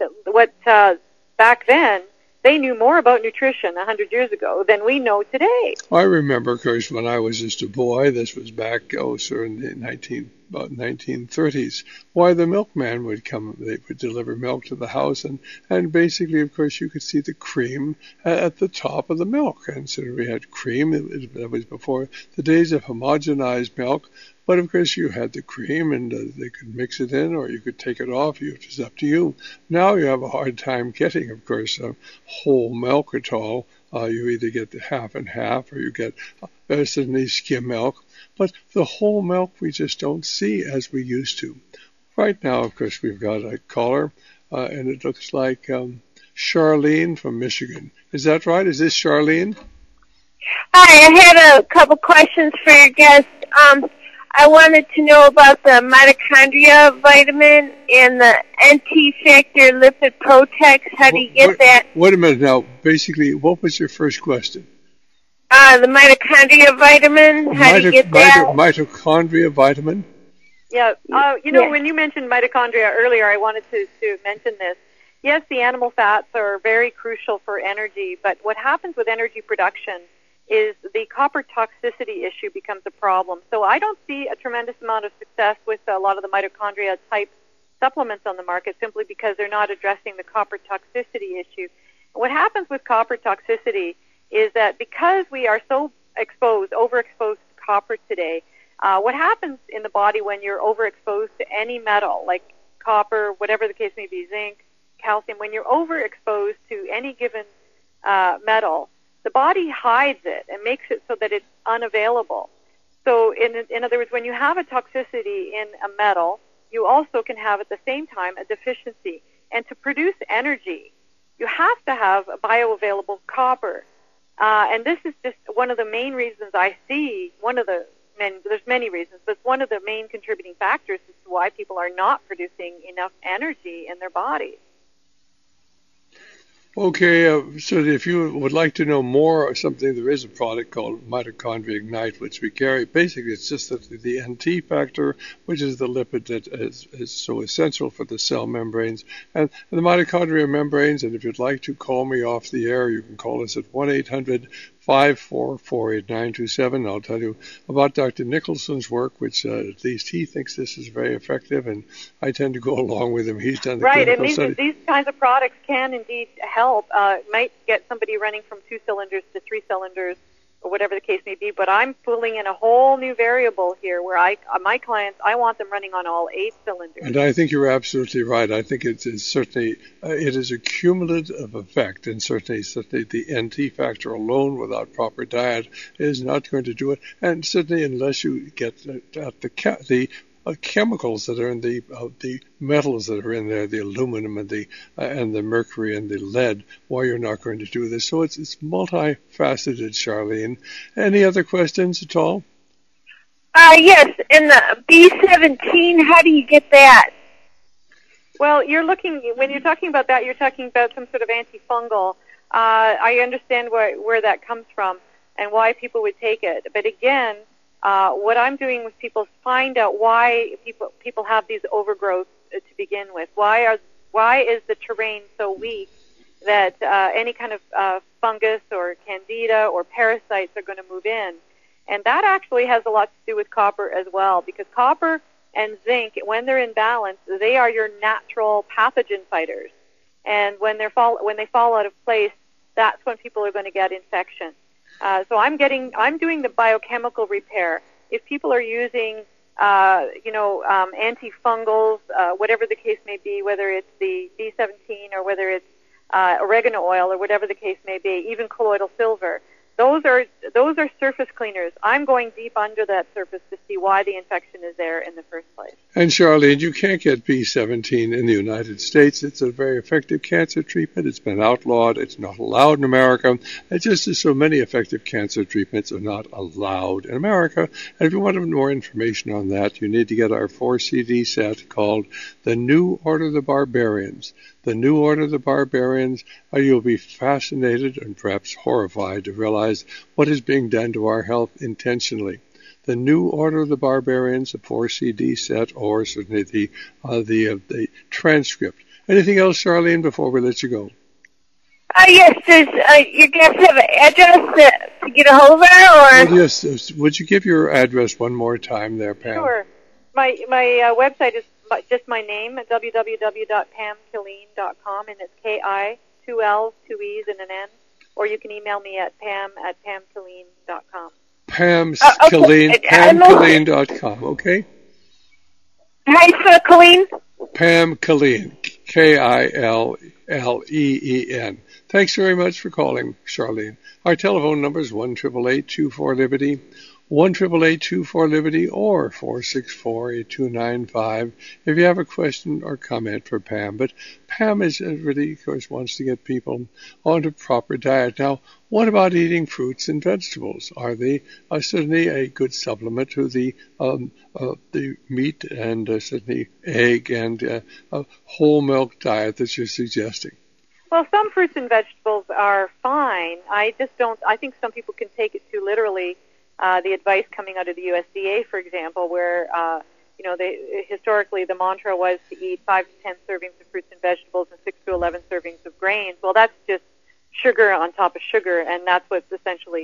back then they knew more about nutrition 100 years ago than we know today. I remember, of course, when I was just a boy, this was back, sir, in the 1930s, why the milkman would come, they would deliver milk to the house, and basically, of course, you could see the cream at the top of the milk. And so we had cream, that was before the days of homogenized milk. But of course, you had the cream, and they could mix it in, or you could take it off. It was up to you. Now you have a hard time getting, of course, whole milk at all. You either get the half and half, or you get certainly skim milk. But the whole milk we just don't see as we used to. Right now, of course, we've got a caller, and it looks like Charlene from Michigan. Is that right? Is this Charlene? Hi, I had a couple questions for your guest. I wanted to know about the mitochondria vitamin and the NT-factor lipid Protex. How do you get that? Wait a minute now. Basically, what was your first question? The mitochondria vitamin. How do you get that? Mitochondria vitamin? Yeah. When you mentioned mitochondria earlier, I wanted to mention this. Yes, the animal fats are very crucial for energy, but what happens with energy production is the copper toxicity issue becomes a problem. So I don't see a tremendous amount of success with a lot of the mitochondria type supplements on the market simply because they're not addressing the copper toxicity issue. What happens with copper toxicity is that because we are so overexposed to copper today, what happens in the body when you're overexposed to any metal, like copper, whatever the case may be, zinc, calcium, when you're overexposed to any given metal, the body hides it and makes it so that it's unavailable. So in other words, when you have a toxicity in a metal, you also can have at the same time a deficiency. And to produce energy, you have to have a bioavailable copper. And this is just one of the main reasons I see, there's many reasons, but it's one of the main contributing factors as to why people are not producing enough energy in their bodies. Okay, so if you would like to know more or something, there is a product called Mitochondria Ignite, which we carry. Basically, it's just the NT factor, which is the lipid that is so essential for the cell membranes and the mitochondria membranes. And if you'd like to call me off the air, you can call us at 1-800-544-8927. I'll tell you about Dr. Nicholson's work, which at least he thinks this is very effective, and I tend to go along with him. He's done the clinical study. These kinds of products can indeed help. Might get somebody running from 2 cylinders to 3 cylinders, or whatever the case may be. But I'm pulling in a whole new variable here, where my clients, I want them running on all 8 cylinders. And I think you're absolutely right. I think it's certainly it is a cumulative effect, and certainly the NT factor alone, without proper diet, is not going to do it. And certainly unless you get at the chemicals that are in the metals that are in there, the aluminum and the mercury and the lead, why you're not going to do this. So it's multifaceted, Charlene. Any other questions at all? Yes, and the B17, how do you get that? Well, when you're talking about that, you're talking about some sort of antifungal. I understand where that comes from and why people would take it. But again, what I'm doing with people is find out why people have these overgrowths to begin with. Why is the terrain so weak that any kind of fungus or candida or parasites are going to move in? And that actually has a lot to do with copper as well, because copper and zinc, when they're in balance, they are your natural pathogen fighters. And when they fall out of place, that's when people are going to get infection. So I'm doing the biochemical repair. If people are using, antifungals, whatever the case may be, whether it's the B17 or whether it's oregano oil or whatever the case may be, even colloidal silver, those are surface cleaners. I'm going deep under that surface to see why the infection is there in the first place. And Charlene, you can't get B17 in the United States. It's a very effective cancer treatment. It's been outlawed. It's not allowed in America. And just as so many effective cancer treatments are not allowed in America. And if you want more information on that, you need to get our 4-CD set called The New Order of the Barbarians. The New Order of the Barbarians, you'll be fascinated and perhaps horrified to realize what is being done to our health intentionally. The New Order of the Barbarians, a 4-CD set, or certainly the transcript. Anything else, Charlene, before we let you go? Yes, you guys have an address to get a hold of her, or? Well, yes, would you give your address one more time there, Pam? Sure. My website is just my name at www.pamkilleen.com, and it's K-I, 2 L's, 2 E's, and an N. Or you can email me at pam@pamkilleen.com. PamKilleen.com, okay? How do you spell Killeen? Pam Killeen, Killeen. Thanks very much for calling, Charlene. Our telephone number is 1-888-24-LIBERTY, 1-888-24-LIBERTY, or 464-8295 if you have a question or comment for Pam. But Pam really, of course, wants to get people onto proper diet. Now, what about eating fruits and vegetables? Are they certainly a good supplement to the meat and certainly egg and whole milk diet that you're suggesting? Well, some fruits and vegetables are fine. I think some people can take it too literally. The advice coming out of the USDA, for example, where historically the mantra was to eat 5 to 10 servings of fruits and vegetables and 6 to 11 servings of grains. Well, that's just sugar on top of sugar, and that's what's essentially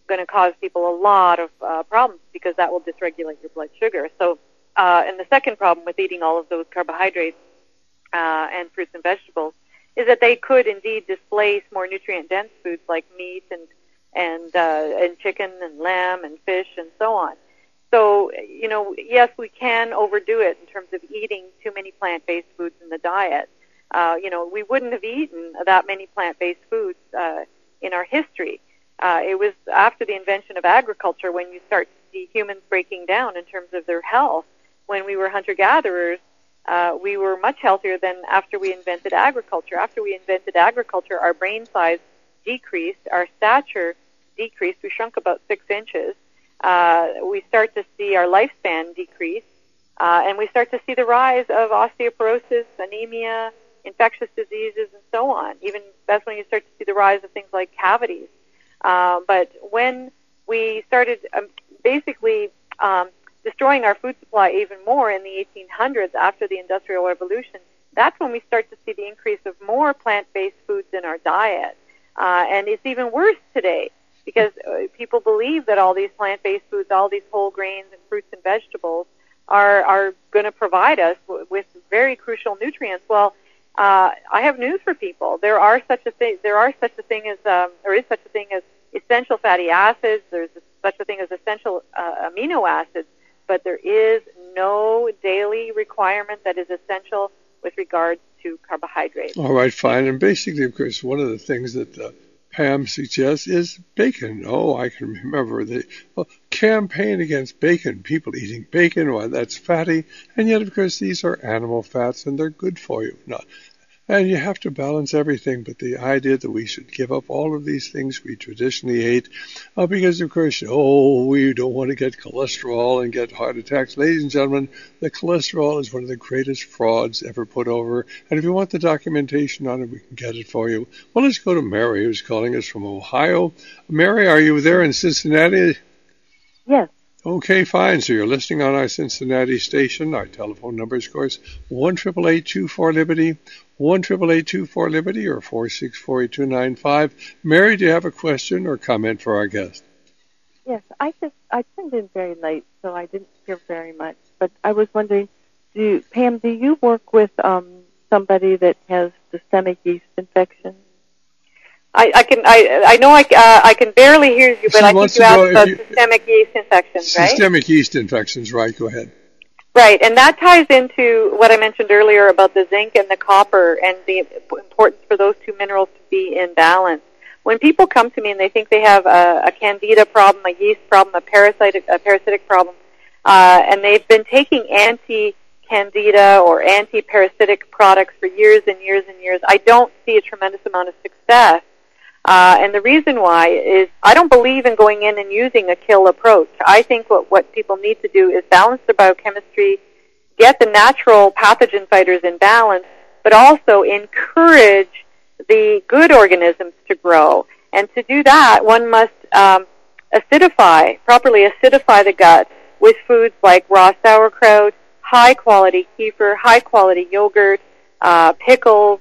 going to cause people a lot of problems because that will dysregulate your blood sugar. So, and the second problem with eating all of those carbohydrates and fruits and vegetables is that they could indeed displace more nutrient-dense foods like meat and chicken and lamb and fish and so on. So, yes, we can overdo it in terms of eating too many plant-based foods in the diet. We wouldn't have eaten that many plant-based foods in our history. It was after the invention of agriculture when you start to see humans breaking down in terms of their health. When we were hunter-gatherers, we were much healthier than after we invented agriculture. After we invented agriculture, our brain size decreased, our stature decreased. We shrunk about 6 inches. We start to see our lifespan decrease, and we start to see the rise of osteoporosis, anemia, infectious diseases, and so on. Even that's when you start to see the rise of things like cavities. But when we started basically destroying our food supply even more in the 1800s after the Industrial Revolution, that's when we start to see the increase of more plant-based foods in our diet. And it's even worse today because people believe that all these plant-based foods, all these whole grains and fruits and vegetables are going to provide us with very crucial nutrients. Well, I have news for people. There is such a thing as essential fatty acids. There's such a thing as essential amino acids, but there is no daily requirement that is essential with regards to carbohydrates. All right, fine. And basically, of course, one of the things that Pam suggests is bacon. Oh, I can remember the campaign against bacon, people eating bacon, why that's fatty, and yet, of course, these are animal fats and they're good for you. And you have to balance everything, but the idea that we should give up all of these things we traditionally ate, because, of course, we don't want to get cholesterol and get heart attacks. Ladies and gentlemen, the cholesterol is one of the greatest frauds ever put over, and if you want the documentation on it, we can get it for you. Well, let's go to Mary, who's calling us from Ohio. Mary, are you there in Cincinnati? Yes. Okay, fine. So you're listening on our Cincinnati station. Our telephone number is, of course, 1-888-24-LIBERTY, 1-888-24-LIBERTY, or 464-8295. Mary, do you have a question or comment for our guest? Yes, I tuned in very late, so I didn't hear very much. But I was wondering, Pam, do you work with somebody that has systemic yeast infection? I know I can barely hear you, but I think you asked about systemic yeast infections, right? Systemic yeast infections, right? Go ahead. Right, and that ties into what I mentioned earlier about the zinc and the copper and the importance for those two minerals to be in balance. When people come to me and they think they have a candida problem, a yeast problem, a parasitic problem, and they've been taking anti-candida or anti-parasitic products for years and years and years, I don't see a tremendous amount of success. And the reason why is I don't believe in going in and using a kill approach. I think what people need to do is balance their biochemistry, get the natural pathogen fighters in balance, but also encourage the good organisms to grow. And to do that, one must properly acidify the gut with foods like raw sauerkraut, high-quality kefir, high-quality yogurt, pickles,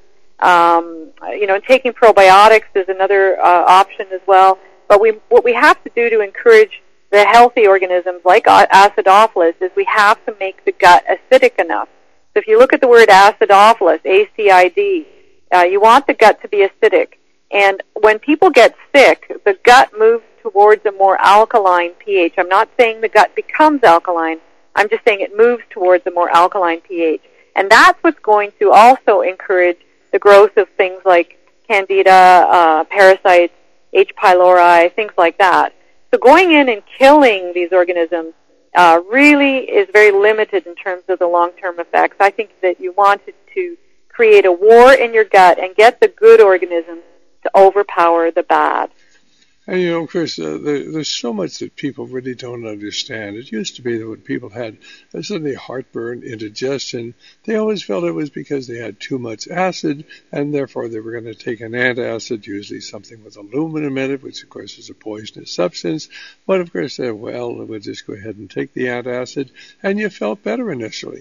taking probiotics is another option as well. But what we have to do to encourage the healthy organisms like Acidophilus is we have to make the gut acidic enough. So if you look at the word Acidophilus, ACID, you want the gut to be acidic. And when people get sick, the gut moves towards a more alkaline pH. I'm not saying the gut becomes alkaline. I'm just saying it moves towards a more alkaline pH. And that's what's going to also encourage the growth of things like candida, parasites, H. pylori, things like that. So going in and killing these organisms really is very limited in terms of the long-term effects. I think that you wanted to create a war in your gut and get the good organisms to overpower the bad. And, of course, there's so much that people really don't understand. It used to be that when people had suddenly heartburn, indigestion, they always felt it was because they had too much acid, and therefore they were going to take an antacid, usually something with aluminum in it, which, of course, is a poisonous substance. But, of course, we'll just go ahead and take the antacid, and you felt better initially.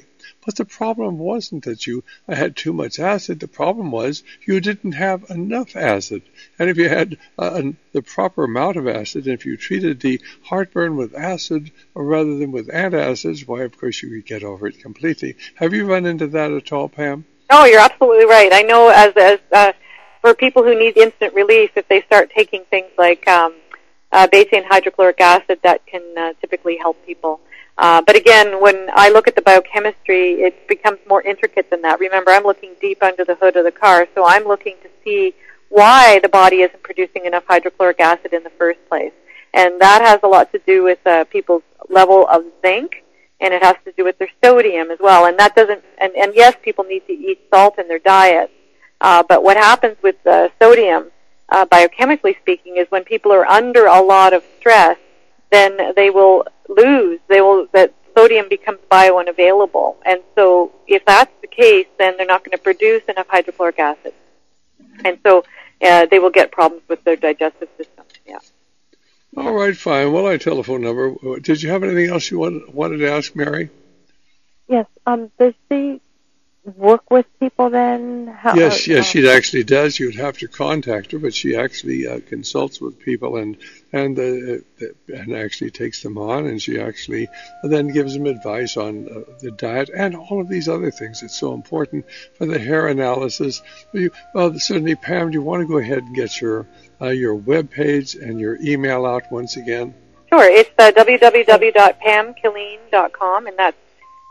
But the problem wasn't that you had too much acid. The problem was you didn't have enough acid. And if you had the proper amount of acid, if you treated the heartburn with acid rather than with antacids, why, of course, you could get over it completely. Have you run into that at all, Pam? Oh, you're absolutely right. I know as for people who need instant relief, if they start taking things like betaine hydrochloric acid, that can typically help people. But again, when I look at the biochemistry, it becomes more intricate than that. Remember, I'm looking deep under the hood of the car, so I'm looking to see why the body isn't producing enough hydrochloric acid in the first place. And that has a lot to do with people's level of zinc, and it has to do with their sodium as well. And that doesn't, and yes, people need to eat salt in their diet. But what happens with sodium, biochemically speaking, is when people are under a lot of stress, then they will lose. That sodium becomes biounavailable. And so if that's the case, then they're not going to produce enough hydrochloric acid. And so they will get problems with their digestive system. Yeah. All right, fine. Well, our telephone number. Did you have anything else you wanted to ask, Mary? Yes. Does she work with people then? Yes, she actually does. You'd have to contact her, but she actually consults with people and actually takes them on, and she actually then gives them advice on the diet and all of these other things. It's so important for the hair analysis. Well, certainly, Pam, do you want to go ahead and get your web page and your email out once again? Sure. It's www.pamkilleen.com, and that's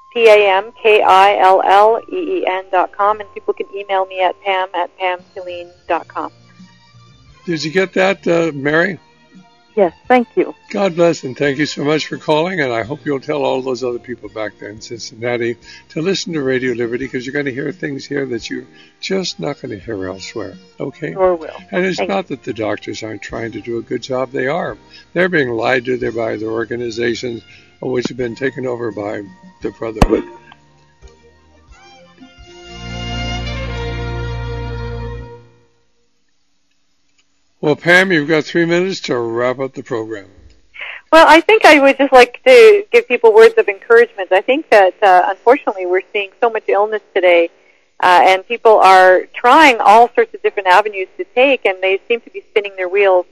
PAMKILLEEN.com, and people can email me at pam@pamkilleen.com. Did you get that, Mary? Yes, thank you. God bless, and thank you so much for calling, and I hope you'll tell all those other people back there in Cincinnati to listen to Radio Liberty, because you're going to hear things here that you're just not going to hear elsewhere, okay? Sure will. And it's not that the doctors aren't trying to do a good job. They are. They're being lied to by their organizations, which have been taken over by the Brotherhood. Well, Pam, you've got 3 minutes to wrap up the program. Well, I think I would just like to give people words of encouragement. I think that, unfortunately, we're seeing so much illness today, and people are trying all sorts of different avenues to take, and they seem to be spinning their wheels.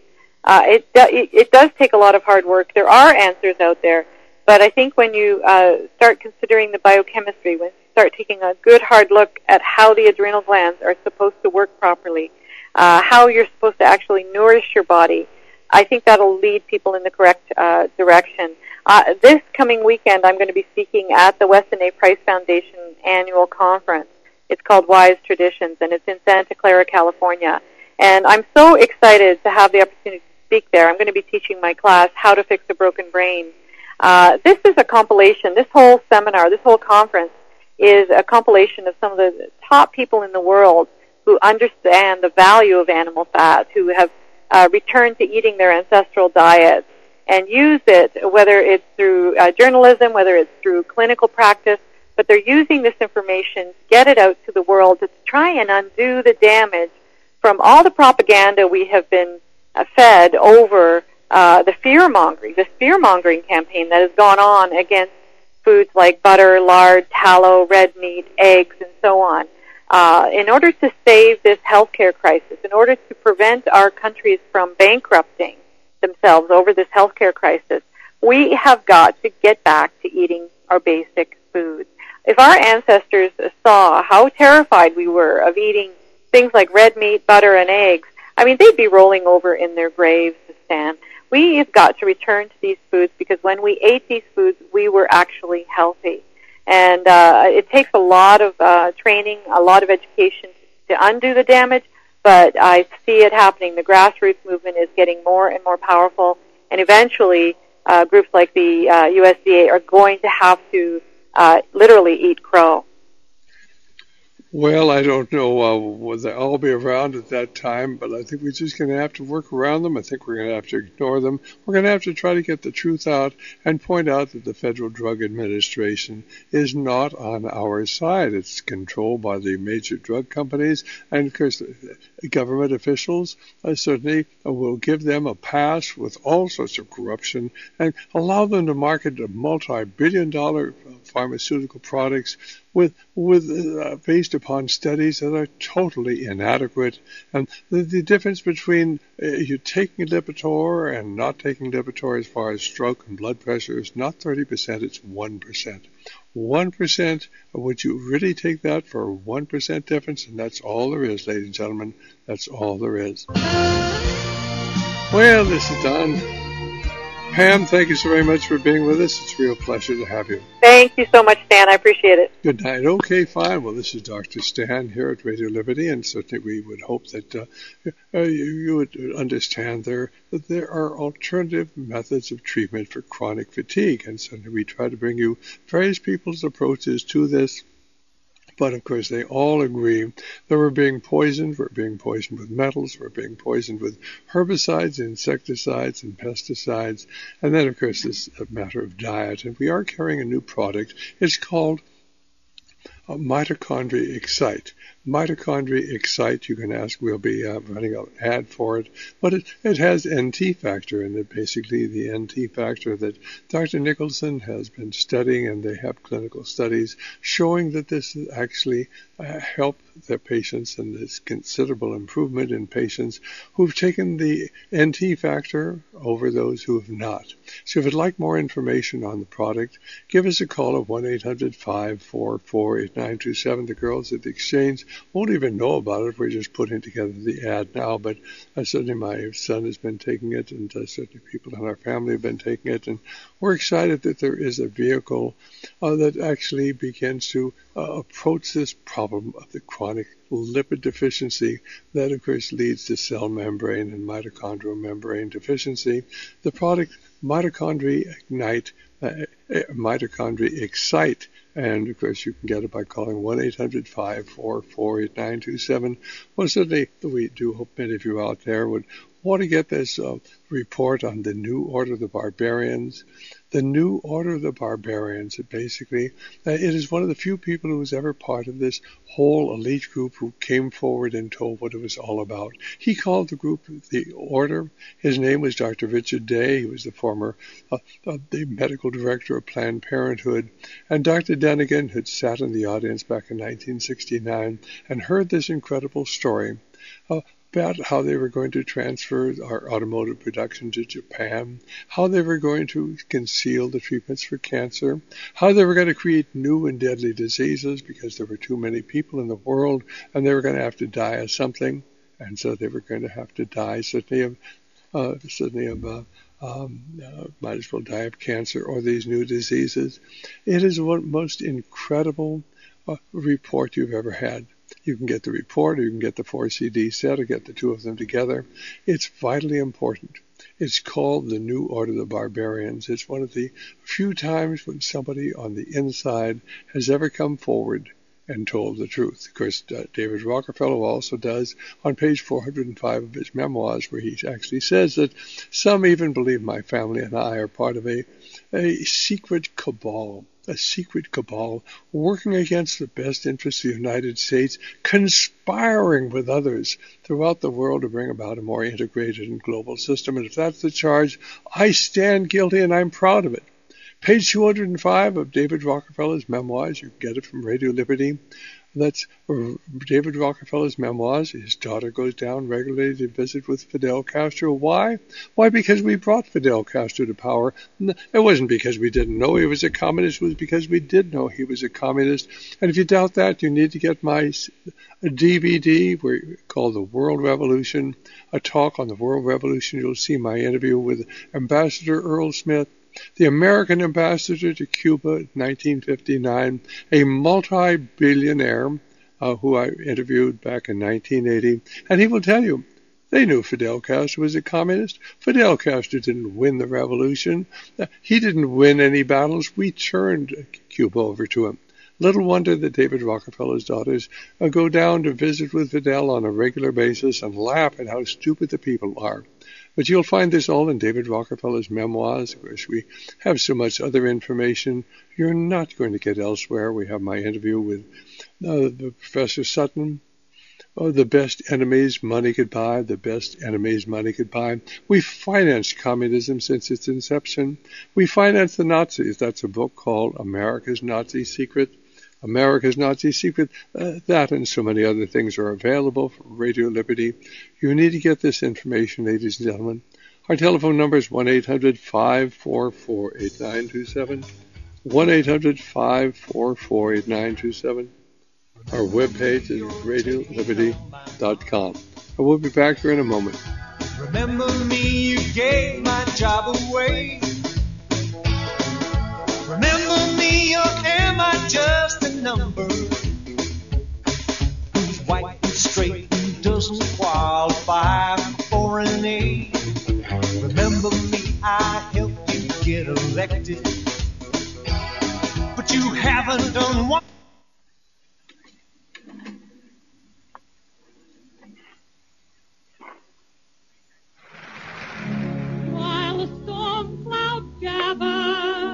It does take a lot of hard work. There are answers out there. But I think when you start considering the biochemistry, when you start taking a good hard look at how the adrenal glands are supposed to work properly, how you're supposed to actually nourish your body, I think that'll lead people in the correct direction. This coming weekend, I'm going to be speaking at the Weston A. Price Foundation annual conference. It's called Wise Traditions, and it's in Santa Clara, California. And I'm so excited to have the opportunity to speak there. I'm going to be teaching my class, How to Fix a Broken Brain. This is a compilation. This whole seminar, this whole conference is a compilation of some of the top people in the world who understand the value of animal fat, who have returned to eating their ancestral diets and use it, whether it's through journalism, whether it's through clinical practice, but they're using this information to get it out to the world to try and undo the damage from all the propaganda we have been fed over the fear-mongering campaign that has gone on against foods like butter, lard, tallow, red meat, eggs, and so on. In order to save this healthcare crisis, in order to prevent our countries from bankrupting themselves over this healthcare crisis, we have got to get back to eating our basic foods. If our ancestors saw how terrified we were of eating things like red meat, butter, and eggs, I mean, they'd be rolling over in their graves, Stan. We have got to return to these foods because when we ate these foods, we were actually healthy. And it takes a lot of training, a lot of education to undo the damage, but I see it happening. The grassroots movement is getting more and more powerful, and eventually groups like the USDA are going to have to literally eat crow. Well, I don't know whether I'll be around at that time, but I think we're just going to have to work around them. I think we're going to have to ignore them. We're going to have to try to get the truth out and point out that the Federal Drug Administration is not on our side. It's controlled by the major drug companies, and of course, government officials certainly will give them a pass with all sorts of corruption and allow them to market multi-billion-dollar pharmaceutical products based upon studies that are totally inadequate. And the difference between you taking Lipitor and not taking Lipitor as far as stroke and blood pressure is not 30%, it's 1%. 1%, would you really take that for a 1% difference? And that's all there is, ladies and gentlemen. That's all there is. Well, this is done. Pam, thank you so very much for being with us. It's a real pleasure to have you. Thank you so much, Stan. I appreciate it. Good night. Okay, fine. Well, this is Dr. Stan here at Radio Liberty, and certainly we would hope that you would understand that there are alternative methods of treatment for chronic fatigue, and certainly we try to bring you various people's approaches to this. But, of course, they all agree that we're being poisoned. We're being poisoned with metals. We're being poisoned with herbicides, insecticides, and pesticides. And then, of course, this is a matter of diet. And we are carrying a new product. It's called Mitochondria Excite. Mitochondria Excite, you can ask, we'll be running an ad for it, but it has NT factor in it, basically the NT factor that Dr. Nicholson has been studying, and they have clinical studies showing that this actually help their patients, and there's considerable improvement in patients who've taken the NT factor over those who have not. So if you'd like more information on the product, give us a call at 1-800-544-8927. The girls at the Exchange won't even know about it. We're just putting together the ad now, but certainly my son has been taking it, and certainly people in our family have been taking it, and we're excited that there is a vehicle that actually begins to approach this problem of the chronic lipid deficiency that, of course, leads to cell membrane and mitochondrial membrane deficiency. The product Mitochondria Ignite, Mitochondria Excite, and, of course, you can get it by calling 1-800-544-8927. Well, certainly, we do hope many of you out there would want to get this report on the New Order of the Barbarians. The New Order of the Barbarians, basically, it is one of the few people who was ever part of this whole elite group who came forward and told what it was all about. He called the group the Order. His name was Dr. Richard Day. He was the former the medical director of Planned Parenthood. And Dr. Denigan had sat in the audience back in 1969 and heard this incredible story about how they were going to transfer our automotive production to Japan, how they were going to conceal the treatments for cancer, how they were going to create new and deadly diseases because there were too many people in the world and they were going to have to die of something, and so they were going to have to die might as well die of cancer or these new diseases. It is one most incredible report you've ever had. You can get the report, or you can get the 4-CD set, or get the two of them together. It's vitally important. It's called The New Order of the Barbarians. It's one of the few times when somebody on the inside has ever come forward and told the truth. Of course, David Rockefeller also does on page 405 of his memoirs, where he actually says that some even believe my family and I are part of a secret cabal. A secret cabal working against the best interests of the United States, conspiring with others throughout the world to bring about a more integrated and global system. And if that's the charge, I stand guilty, and I'm proud of it. Page 205 of David Rockefeller's memoirs. You can get it from Radio Liberty. That's David Rockefeller's memoirs. His daughter goes down regularly to visit with Fidel Castro. Why? Why? Because we brought Fidel Castro to power. It wasn't because we didn't know he was a communist. It was because we did know he was a communist. And if you doubt that, you need to get my DVD called The World Revolution, a talk on the World Revolution. You'll see my interview with Ambassador Earl Smith, the American ambassador to Cuba in 1959, a multi-billionaire who I interviewed back in 1980. And he will tell you, they knew Fidel Castro was a communist. Fidel Castro didn't win the revolution. He didn't win any battles. We turned Cuba over to him. Little wonder that David Rockefeller's daughters go down to visit with Fidel on a regular basis and laugh at how stupid the people are. But you'll find this all in David Rockefeller's memoirs. Of course, we have so much other information you're not going to get elsewhere. We have my interview with Professor Sutton. Oh, the best enemies money could buy, the best enemies money could buy. We financed communism since its inception. We financed the Nazis. That's a book called America's Nazi Secret. America's Nazi Secret. That and so many other things are available from Radio Liberty. You need to get this information, ladies and gentlemen. Our telephone number is 1-800-544-8927. 1-800-544-8927. Our webpage is radioliberty.com. And we'll be back here in a moment. Remember me, you gave my job away. Remember me, or am I just a number? Who's white and straight and doesn't qualify for an A? Remember me, I helped you get elected, but you haven't done one. While the storm clouds gather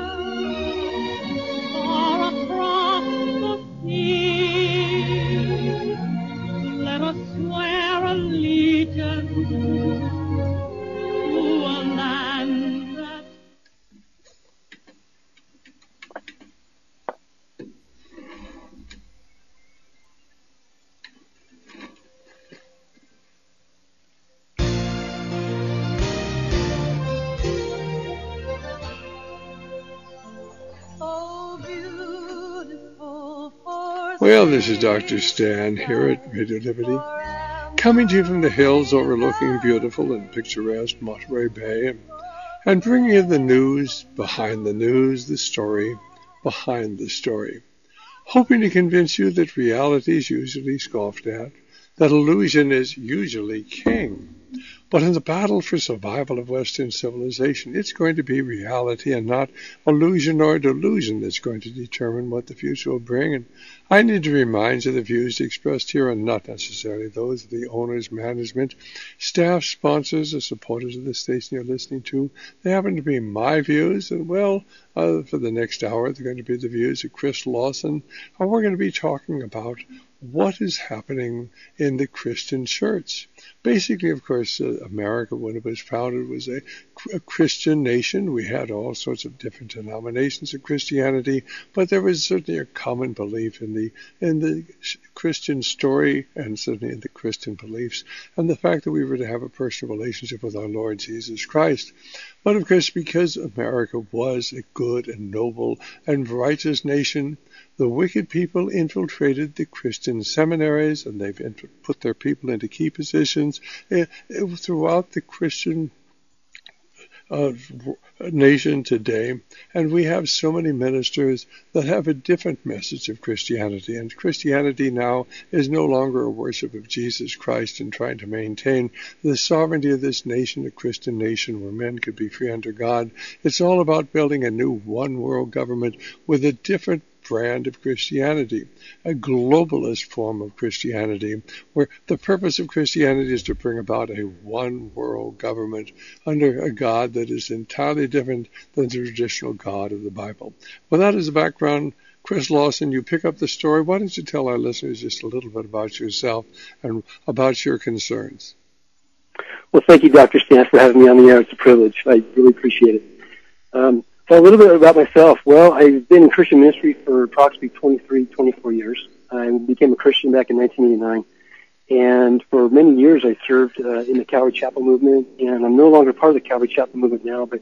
far across the sea, let us swear allegiance to a land that Well, this is Dr. Stan here at Radio Liberty, coming to you from the hills overlooking beautiful and picturesque Monterey Bay, and bringing you the news behind the news, the story behind the story, hoping to convince you that reality is usually scoffed at, that illusion is usually king. But in the battle for survival of Western civilization, it's going to be reality and not illusion or delusion that's going to determine what the future will bring. And I need to remind you the views expressed here are not necessarily those of the owners, management, staff, sponsors, or supporters of the station you're listening to. They happen to be my views, and well, for the next hour, they're going to be the views of Chris Lawson, and we're going to be talking about what is happening in the Christian church. Basically, of course, America, when it was founded, was a Christian nation. We had all sorts of different denominations of Christianity, but there was certainly a common belief in the Christian story, and certainly in the Christian beliefs, and the fact that we were to have a personal relationship with our Lord Jesus Christ. But of course, because America was a good and noble and righteous nation, the wicked people infiltrated the Christian seminaries, and they've put their people into key positions throughout the Christian nation today. And we have so many ministers that have a different message of Christianity. And Christianity now is no longer a worship of Jesus Christ and trying to maintain the sovereignty of this nation, a Christian nation where men could be free under God. It's all about building a new one world government with a different brand of Christianity, a globalist form of Christianity, where the purpose of Christianity is to bring about a one world government under a God that is entirely different than the traditional God of the Bible. Well, that is the background. Chris Lawson, you pick up the story. Why don't you tell our listeners just a little bit about yourself and about your concerns? Well, thank you, Dr. Stan, for having me on the air. It's a privilege. I really appreciate it. So a little bit about myself. Well, I've been in Christian ministry for approximately 24 years. I became a Christian back in 1989. And for many years, I served in the Calvary Chapel movement. And I'm no longer part of the Calvary Chapel movement now, but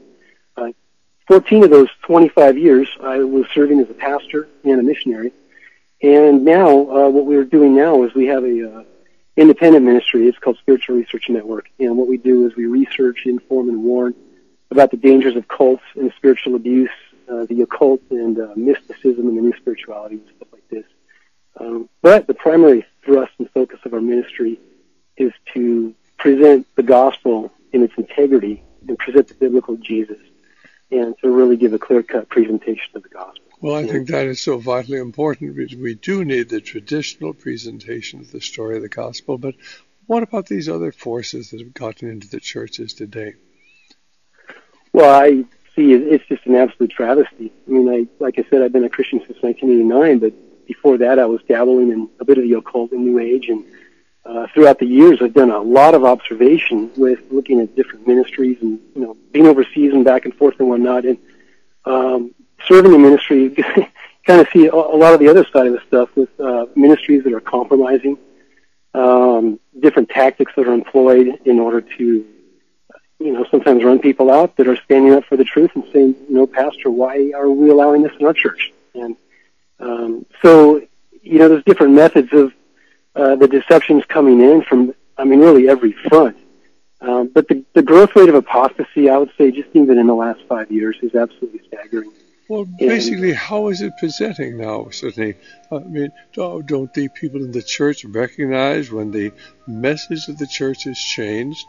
14 of those 25 years, I was serving as a pastor and a missionary. And now, what we're doing now is we have a independent ministry. It's called Spiritual Research Network. And what we do is we research, inform, and warn about the dangers of cults and spiritual abuse, the occult and mysticism and the new spirituality and stuff like this. But the primary thrust and focus of our ministry is to present the gospel in its integrity and present the biblical Jesus, and to really give a clear-cut presentation of the gospel. Well, I think that is so vitally important. We do need the traditional presentation of the story of the gospel, but what about these other forces that have gotten into the churches today? Well, I see it's just an absolute travesty. I mean, like I said, I've been a Christian since 1989, but before that I was dabbling in a bit of the occult and New Age, and throughout the years I've done a lot of observation with looking at different ministries and, being overseas and back and forth and whatnot, and serving in ministry kind of see a lot of the other side of the stuff with ministries that are compromising, different tactics that are employed in order to, sometimes run people out that are standing up for the truth and saying, Pastor, why are we allowing this in our church? And so, there's different methods of the deceptions coming in from, really every front. But the growth rate of apostasy, I would say, just even in the last 5 years, is absolutely staggering. Well, basically, how is it presenting now, Sidney? Don't the people in the church recognize when the message of the church has changed?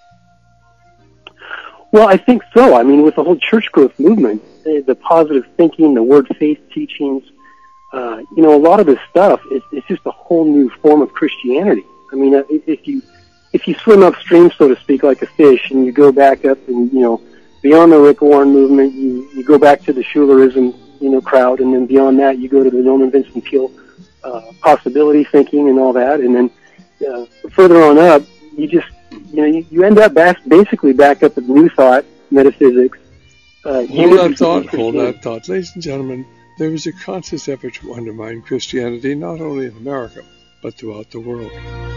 Well, I think so. With the whole church growth movement, the positive thinking, the word faith teachings, a lot of this stuff, it's just a whole new form of Christianity. If you swim upstream, so to speak, like a fish, and you go back up and, beyond the Rick Warren movement, you go back to the Schulerism, crowd, and then beyond that, you go to the Norman Vincent Peale possibility thinking and all that, and then further on up, you just, you end up basically back up at New Thought, metaphysics. Hold that thought. Ladies and gentlemen, there is a conscious effort to undermine Christianity, not only in America, but throughout the world.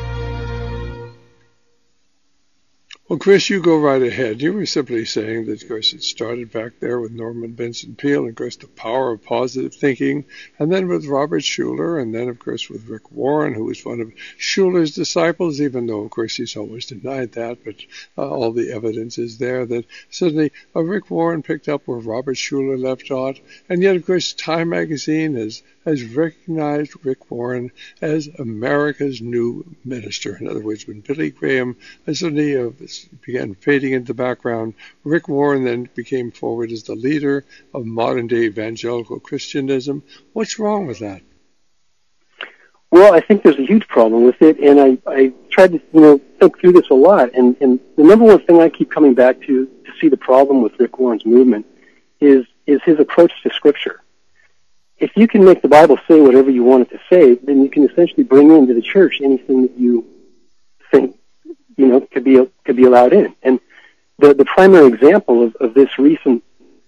Well, Chris, you go right ahead. You were simply saying that, of course, it started back there with Norman Vincent Peale, and, of course, the power of positive thinking, and then with Robert Schuller, and then, of course, with Rick Warren, who was one of Schuller's disciples, even though, of course, he's always denied that, but all the evidence is there that certainly Rick Warren picked up where Robert Schuller left off, and yet, of course, Time magazine has recognized Rick Warren as America's new minister. In other words, when Billy Graham suddenly began fading into the background, Rick Warren then became forward as the leader of modern-day evangelical Christianism. What's wrong with that? Well, I think there's a huge problem with it, and I tried to think through this a lot, and the number one thing I keep coming back to see the problem with Rick Warren's movement is his approach to Scripture. If you can make the Bible say whatever you want it to say, then you can essentially bring into the church anything that you think, could be allowed in. And the primary example of this recent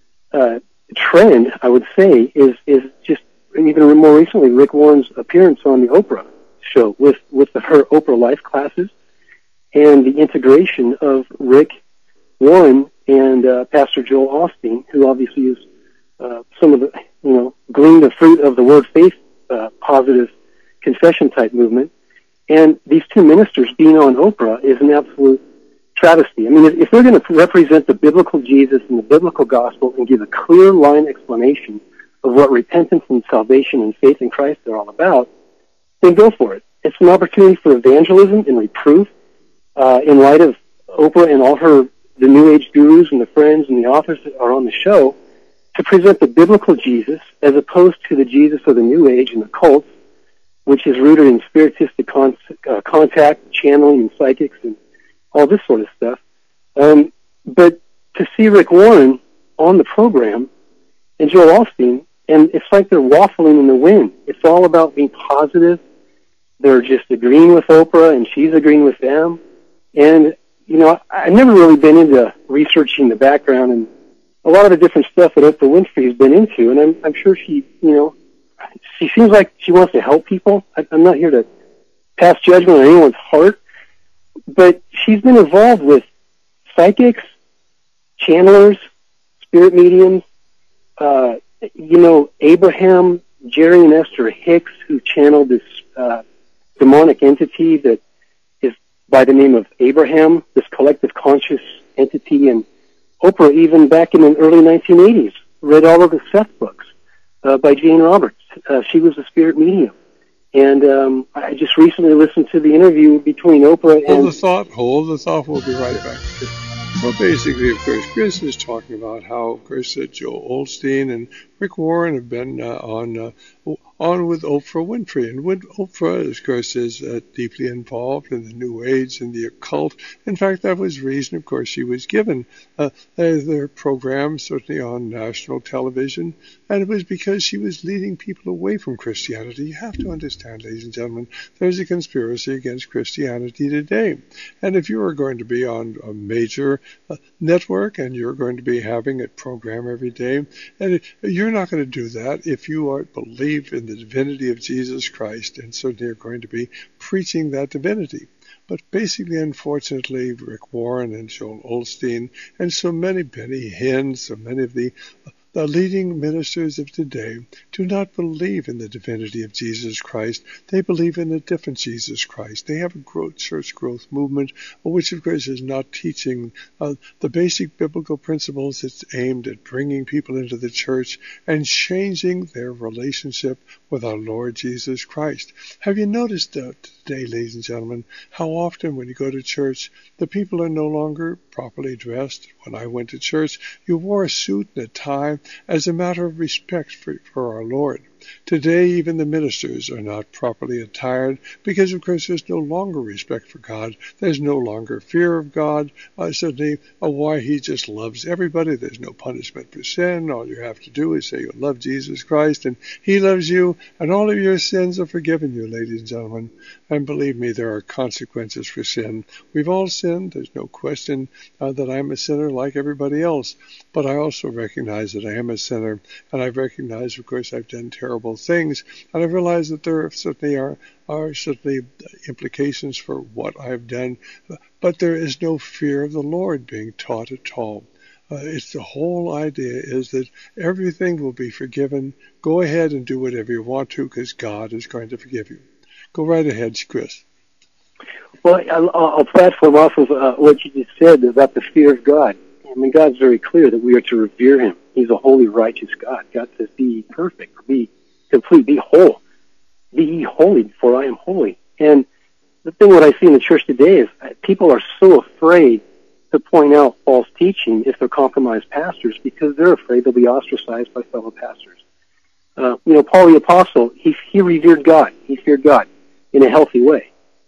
trend, I would say, is just even more recently Rick Warren's appearance on the Oprah show with her Oprah Life classes, and the integration of Rick Warren and Pastor Joel Osteen, who obviously is some of the gleaned the fruit of the word faith, positive confession type movement. And these two ministers being on Oprah is an absolute travesty. If they're going to represent the biblical Jesus and the biblical gospel and give a clear line explanation of what repentance and salvation and faith in Christ are all about, then go for it. It's an opportunity for evangelism and reproof in light of Oprah and all the New Age gurus and the friends and the authors that are on the show, to present the biblical Jesus as opposed to the Jesus of the New Age and the cults, which is rooted in spiritistic contact, channeling, and psychics, and all this sort of stuff. But to see Rick Warren on the program and Joel Osteen, and it's like they're waffling in the wind. It's all about being positive. They're just agreeing with Oprah, and she's agreeing with them. And, I've never really been into researching the background and a lot of the different stuff that Oprah Winfrey has been into, and I'm sure she seems like she wants to help people. I'm not here to pass judgment on anyone's heart, but she's been involved with psychics, channelers, spirit mediums, Abraham, Jerry and Esther Hicks, who channeled this demonic entity that is by the name of Abraham, this collective conscious entity, and Oprah, even back in the early 1980s, read all of the Seth books by Jane Roberts. She was a spirit medium. And I just recently listened to the interview between Oprah and... Hold the thought. We'll be right back. Well, basically, of course, Chris is talking about how, of course, Joel Osteen and Rick Warren have been on on with Oprah Winfrey. And Oprah, of course, is deeply involved in the New Age and the occult. In fact, that was the reason, of course, she was given their program, certainly on national television, and it was because she was leading people away from Christianity. You have to understand, ladies and gentlemen, there's a conspiracy against Christianity today. And if you are going to be on a major network and you're going to be having a program every day, and you're not going to do that if you believe in the divinity of Jesus Christ, and certainly are going to be preaching that divinity. But basically, unfortunately, Rick Warren and Joel Osteen and so many Benny Hinn, so many of the leading ministers of today do not believe in the divinity of Jesus Christ. They believe in a different Jesus Christ. They have a church growth movement, which of course is not teaching the basic biblical principles. It's aimed at bringing people into the church and changing their relationship with our Lord Jesus Christ. Have you noticed today, ladies and gentlemen, how often when you go to church, the people are no longer properly dressed? When I went to church, you wore a suit and a tie as a matter of respect for our Lord. Today, even the ministers are not properly attired because, of course, there's no longer respect for God. There's no longer fear of God. Certainly, why He just loves everybody. There's no punishment for sin. All you have to do is say you love Jesus Christ, and He loves you, and all of your sins are forgiven you, ladies and gentlemen. And believe me, there are consequences for sin. We've all sinned. There's no question that I'm a sinner like everybody else. But I also recognize that I am a sinner, and I recognize, of course, I've done terrible things, and I realize that there certainly are certainly implications for what I've done, but there is no fear of the Lord being taught at all. It's the whole idea is that everything will be forgiven. Go ahead and do whatever you want to, because God is going to forgive you. Go right ahead, Chris. Well, I'll platform off of what you just said about the fear of God. I mean, God's very clear that we are to revere Him. He's a holy, righteous God. God says, be perfect, be complete, be whole. Be ye holy, for I am holy. And the thing what I see in the church today is people are so afraid to point out false teaching if they're compromised pastors because they're afraid they'll be ostracized by fellow pastors. Paul the Apostle, he revered God. He feared God in a healthy way.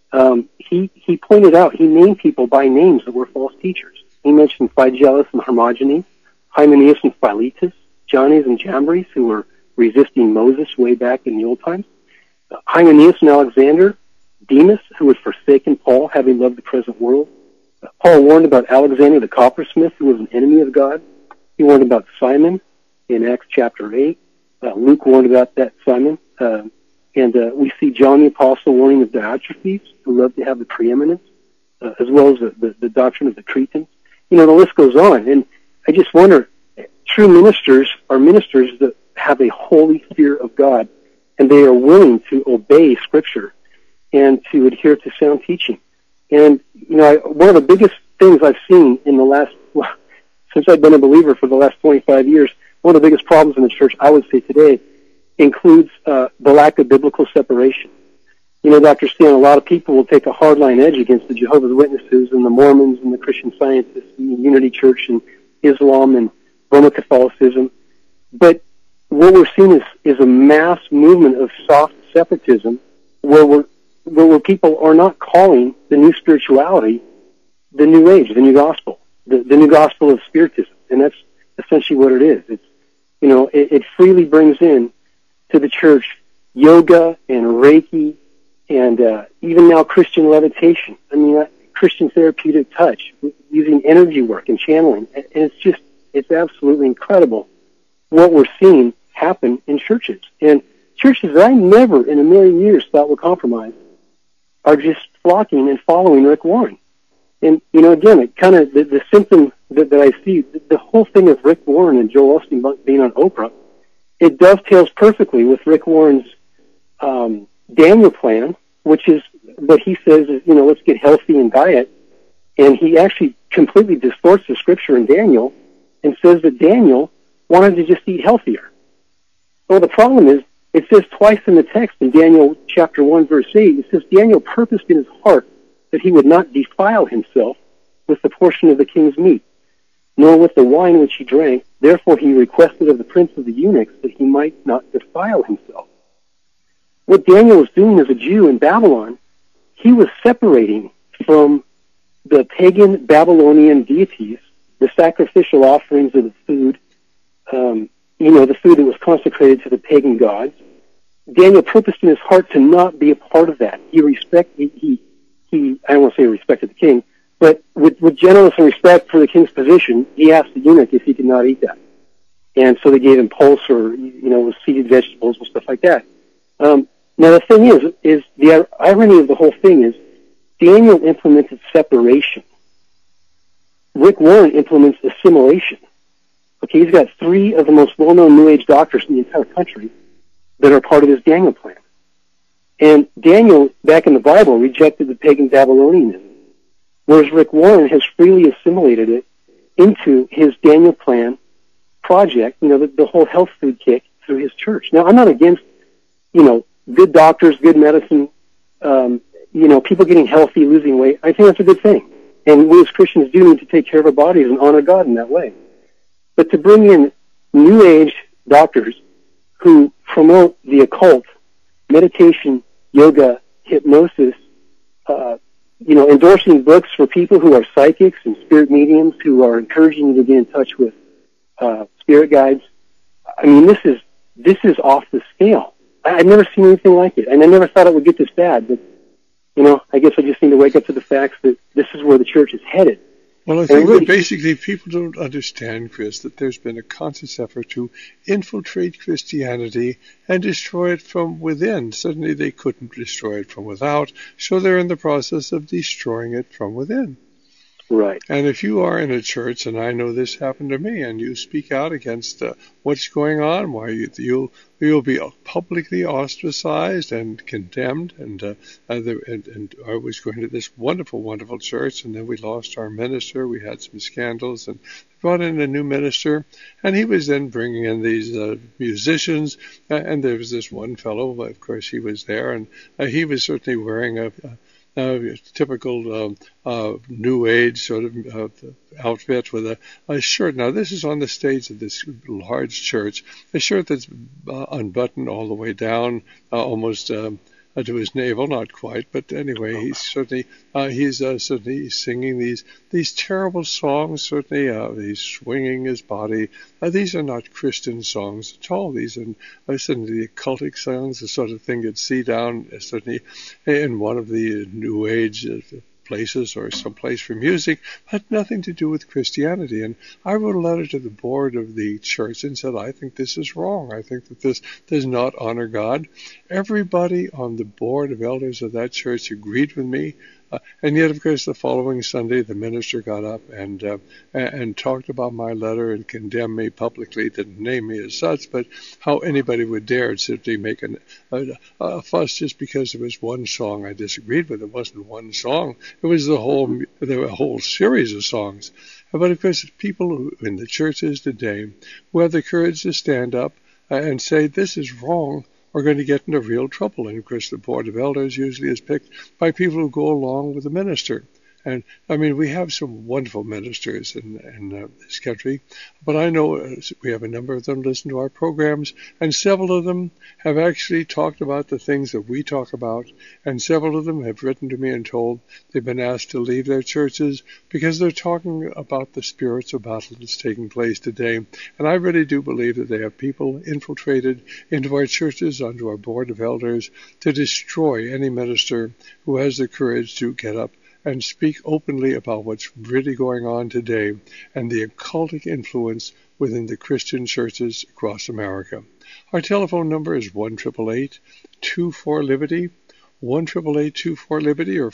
He pointed out, he named people by names that were false teachers. He mentioned Phygellus and Hermogenes, Hymenaeus and Philetus, Jannes and Jambres, who were resisting Moses way back in the old times, Hymenaeus and Alexander, Demas, who had forsaken Paul, having loved the present world. Paul warned about Alexander the coppersmith, who was an enemy of God. He warned about Simon in Acts chapter 8. Luke warned about that Simon. And we see John the Apostle warning of Diotrephes, who loved to have the preeminence, as well as the doctrine of the Cretans. The list goes on. And I just wonder, true ministers are ministers that have a holy fear of God, and they are willing to obey Scripture and to adhere to sound teaching. And, one of the biggest things I've seen in since I've been a believer for the last 25 years, one of the biggest problems in the church, I would say today, includes the lack of biblical separation. Dr. Stan, a lot of people will take a hardline edge against the Jehovah's Witnesses and the Mormons and the Christian Scientists and the Unity Church and Islam and Roman Catholicism. But what we're seeing is a mass movement of soft separatism where people are not calling the new spirituality the new age, the new gospel, the new gospel of spiritism. And that's essentially what it is. It's, it freely brings in to the church yoga and Reiki and even now Christian levitation. Christian therapeutic touch, using energy work and channeling. And it's absolutely incredible what we're seeing happen in churches. And churches that I never in a million years thought were compromised are just flocking and following Rick Warren. And, again, it kind of, the symptom that I see, the whole thing of Rick Warren and Joel Osteen being on Oprah, it dovetails perfectly with Rick Warren's Daniel plan, which is what he says is, let's get healthy and diet. And he actually completely distorts the scripture in Daniel and says that Daniel wanted to just eat healthier. Well, the problem is, it says twice in the text in Daniel chapter 1, verse 8, it says, Daniel purposed in his heart that he would not defile himself with the portion of the king's meat, nor with the wine which he drank. Therefore he requested of the prince of the eunuchs that he might not defile himself. what Daniel was doing as a Jew in Babylon, he was separating from the pagan Babylonian deities, the sacrificial offerings of the food, the food that was consecrated to the pagan gods. Daniel purposed in his heart to not be a part of that. He I don't want to say he respected the king, but with gentleness and respect for the king's position, he asked the eunuch if he could not eat that. And so they gave him pulse or, with seeded vegetables and stuff like that. Now the thing is the irony of the whole thing is Daniel implemented separation. Rick Warren implements assimilation. Okay, he's got 3 of the most well-known New Age doctors in the entire country that are part of his Daniel plan. And Daniel, back in the Bible, rejected the pagan Babylonianism, whereas Rick Warren has freely assimilated it into his Daniel plan project, the whole health food kick through his church. Now, I'm not against, good doctors, good medicine, people getting healthy, losing weight. I think that's a good thing. And we as Christians do need to take care of our bodies and honor God in that way. But to bring in New Age doctors who promote the occult, meditation, yoga, hypnosis, endorsing books for people who are psychics and spirit mediums who are encouraging you to get in touch with spirit guides. I mean, this is off the scale. I've never seen anything like it, and I never thought it would get this bad. But I guess I just need to wake up to the facts that this is where the church is headed. Well, I think that basically people don't understand, Chris, that there's been a conscious effort to infiltrate Christianity and destroy it from within. Certainly they couldn't destroy it from without, so they're in the process of destroying it from within. Right. And if you are in a church, and I know this happened to me, and you speak out against what's going on, why you'll be publicly ostracized and condemned. And I was going to this wonderful, wonderful church, and then we lost our minister. We had some scandals, and brought in a new minister, and he was then bringing in these musicians. And there was this one fellow, of course, he was there, and he was certainly wearing a typical New Age sort of outfit with a shirt. Now, this is on the stage of this large church, a shirt that's unbuttoned all the way down, almost to his navel, not quite, but anyway, he's certainly singing these terrible songs. Certainly, he's swinging his body. These are not Christian songs at all. These are certainly occultic songs, the sort of thing you'd see down certainly in one of the New Age places or some place for music, had nothing to do with Christianity. And I wrote a letter to the board of the church and said, I think this is wrong. I think that this does not honor God. Everybody on the board of elders of that church agreed with me. And yet, of course, the following Sunday, the minister got up and talked about my letter and condemned me publicly. Didn't name me as such, but how anybody would dare simply make a fuss just because there was one song I disagreed with. It wasn't one song; it was there were a whole series of songs. But of course, people who, in the churches today who have the courage to stand up and say this is wrong, are going to get into real trouble. And of course, the Board of Elders usually is picked by people who go along with the minister. And I mean, we have some wonderful ministers in this country, but I know we have a number of them listen to our programs, and several of them have actually talked about the things that we talk about, and several of them have written to me and told they've been asked to leave their churches because they're talking about the spiritual battle that's taking place today. And I really do believe that they have people infiltrated into our churches, onto our Board of Elders, to destroy any minister who has the courage to get up and speak openly about what's really going on today and the occultic influence within the Christian churches across America. Our telephone number is 1-888-24-LIBERTY, 1-888-24-LIBERTY, or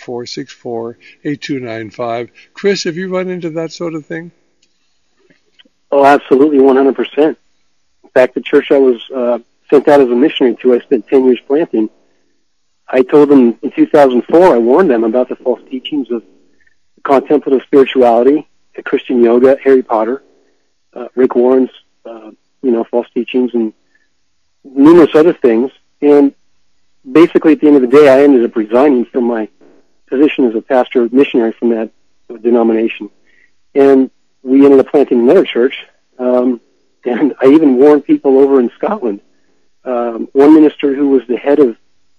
464-8295. Chris, have you run into that sort of thing? Oh, absolutely, 100%. In fact, the church I was sent out as a missionary to, I spent 10 years planting. I told them in 2004, I warned them about the false teachings of contemplative spirituality, the Christian yoga, Harry Potter, Rick Warren's, false teachings, and numerous other things. And basically, at the end of the day, I ended up resigning from my position as a pastor missionary from that denomination. And we ended up planting another church. And I even warned people over in Scotland. One minister who was the head of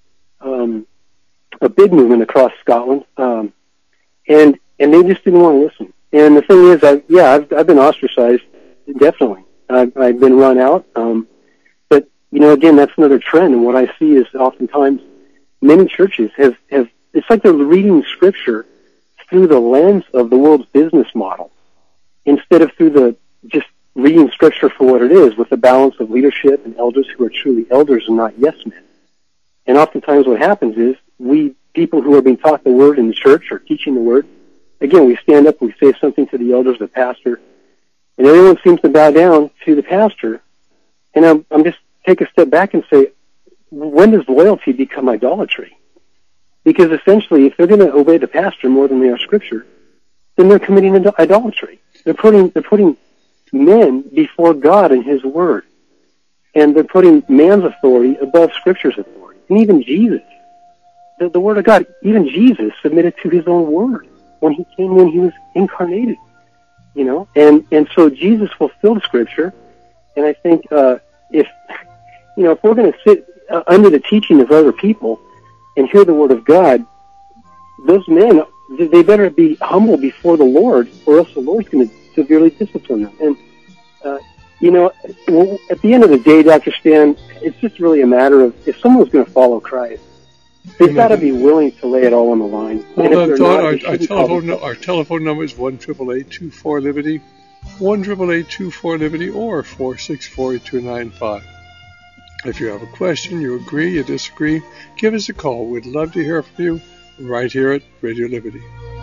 a big movement across Scotland, and they just didn't want to listen. And the thing is, I've been ostracized, definitely. I've been run out, but again, that's another trend. And what I see is oftentimes many churches have it's like they're reading Scripture through the lens of the world's business model, instead of through the just reading Scripture for what it is, with the balance of leadership and elders who are truly elders and not yes men. And oftentimes what happens is we, people who are being taught the Word in the church or teaching the Word, again, we stand up, we say something to the elders, the pastor, and everyone seems to bow down to the pastor. And I'm just take a step back and say, when does loyalty become idolatry? Because essentially, if they're going to obey the pastor more than they are Scripture, then they're committing idolatry. They're putting men before God and His Word. And they're putting man's authority above Scripture's authority. And even Jesus, the Word of God, even Jesus submitted to His own Word. When He came in, He was incarnated. And so Jesus fulfilled Scripture. And I think if we're going to sit under the teaching of other people and hear the Word of God, those men, they better be humble before the Lord, or else the Lord's going to severely discipline them. And, at the end of the day, Dr. Stan, it's just really a matter of, if someone's going to follow Christ, they've got to be willing to lay it all on the line. Hold on, Don. Our telephone number is 1-888-24-LIBERTY, 1-888-24-LIBERTY, or 464-8295. If you have a question, you agree, you disagree, give us a call. We'd love to hear from you right here at Radio Liberty.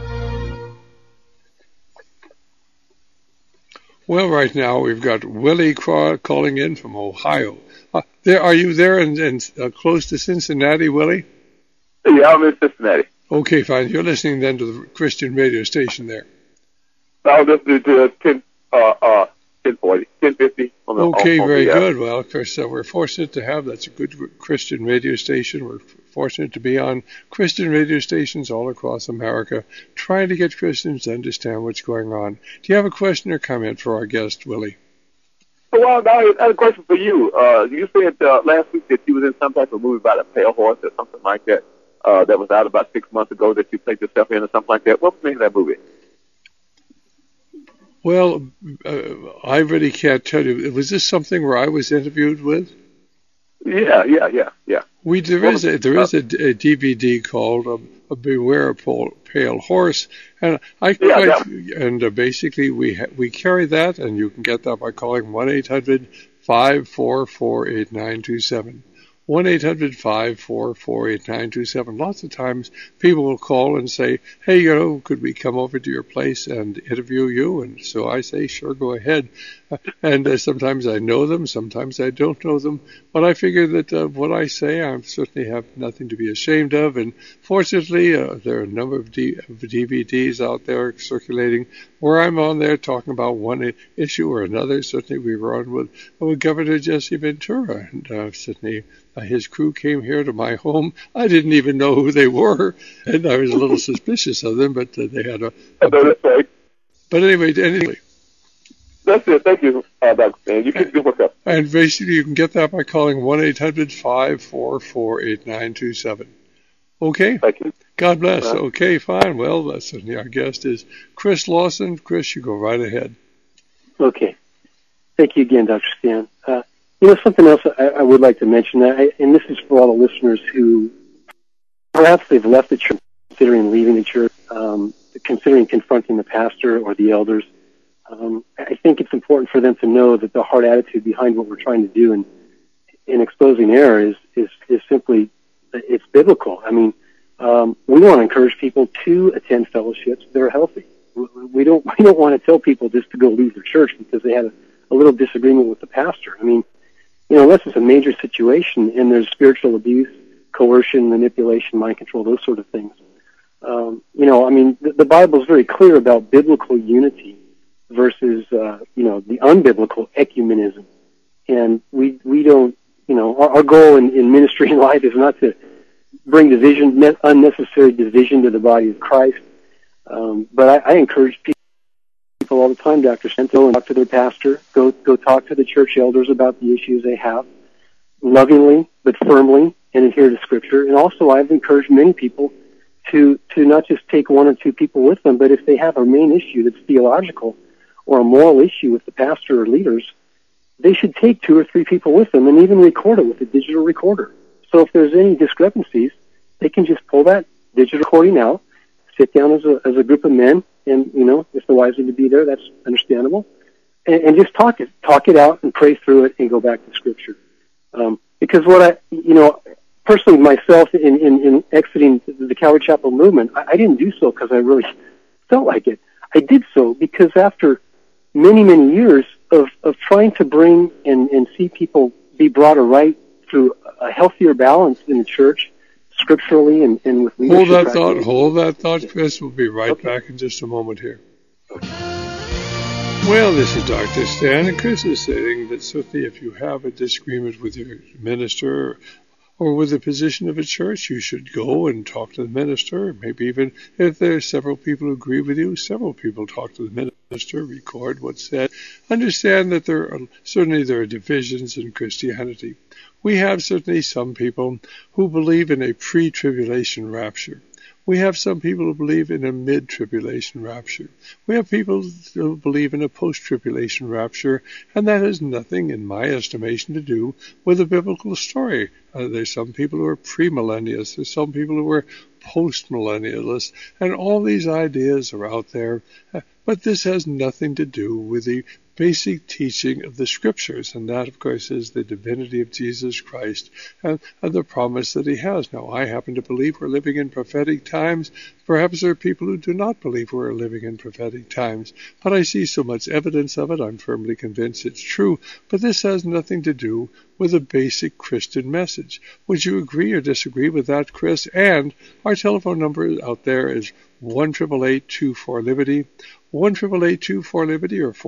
Well, right now we've got Willie calling in from Ohio. Are you there and close to Cincinnati, Willie? Yeah, I'm in Cincinnati. Okay, fine. You're listening then to the Christian radio station there. I'm listening to 1040, 1050. Okay, very good. Well, of course, we're fortunate to have that's a good Christian radio station. We're fortunate to be on Christian radio stations all across America, trying to get Christians to understand what's going on. Do you have a question or comment for our guest, Willie? Well, I had a question for you. You said last week that you was in some type of movie about a pale horse or something like that. That was out about 6 months ago that you played yourself in or something like that. What was the name of that movie? Well, I really can't tell you. Was this something where I was interviewed with? Yeah. There is a DVD called Beware a Pale Horse, and basically we carry that, and you can get that by calling 1-800-544-8927. 1-800-544-8927. Lots of times people will call and say, hey, could we come over to your place and interview you? And so I say, sure, go ahead. And sometimes I know them, sometimes I don't know them. But I figure that what I say, I certainly have nothing to be ashamed of. And fortunately, there are a number of DVDs out there circulating where I'm on there talking about one issue or another. Certainly we were on with Governor Jesse Ventura. And certainly his crew came here to my home. I didn't even know who they were, and I was a little suspicious of them, but they had But anyway. That's it. Thank you, Dr. Stan. You can look up. And basically, you can get that by calling 1-800-544-8927. Okay? Thank you. God bless. Okay, fine. Well, certainly our guest is Chris Lawson. Chris, you go right ahead. Okay. Thank you again, Dr. Stan. Something else I would like to mention, and this is for all the listeners who perhaps they've left the church, considering leaving the church, considering confronting the pastor or the elders. I think it's important for them to know that the heart attitude behind what we're trying to do in exposing error is simply, it's biblical. I mean, we want to encourage people to attend fellowships that are healthy. We don't want to tell people just to go leave their church because they had a little disagreement with the pastor. I mean, unless it's a major situation and there's spiritual abuse, coercion, manipulation, mind control, those sort of things. The Bible is very clear about biblical unity versus, the unbiblical ecumenism. And we don't, our goal in ministry and life is not to bring division, unnecessary division to the body of Christ. But I encourage people all the time, Dr. Sento, and talk to their pastor, go talk to the church elders about the issues they have. lovingly but firmly and adhere to Scripture. And also, I've encouraged many people to not just take one or two people with them, but if they have a main issue that's theological or a moral issue with the pastor or leaders, they should take 2 or 3 people with them and even record it with a digital recorder. So if there's any discrepancies, they can just pull that digital recording out, sit down as a group of men, and, if the wives need to be there, that's understandable, and just talk it out and pray through it and go back to Scripture. Because personally myself in exiting the Calvary Chapel movement, I didn't do so because I really felt like it. I did so because after many, many years of trying to bring and see people be brought aright through a healthier balance in the church, scripturally and with leadership. Hold that thought, Chris. We'll be right back in just a moment here. Well, this is Dr. Stan, and Chris is saying that certainly if you have a disagreement with your minister or with the position of a church, you should go and talk to the minister. Maybe even if there are several people who agree with you, several people talk to the minister, record what's said. Understand that there are divisions in Christianity. We have certainly some people who believe in a pre-tribulation rapture. We have some people who believe in a mid-tribulation rapture. We have people who believe in a post-tribulation rapture, and that has nothing, in my estimation, to do with the biblical story. There's some people who are premillennialists. There's some people who are post-millennialists, and all these ideas are out there. But this has nothing to do with the basic teaching of the Scriptures, and that, of course, is the divinity of Jesus Christ and the promise that he has. Now, I happen to believe we're living in prophetic times. Perhaps there are people who do not believe we're living in prophetic times, but I see so much evidence of it, I'm firmly convinced it's true. But this has nothing to do with a basic Christian message. Would you agree or disagree with that, Chris? And our telephone number out there is 1-888-24-LIBERTY, 1-888-24-LIBERTY, or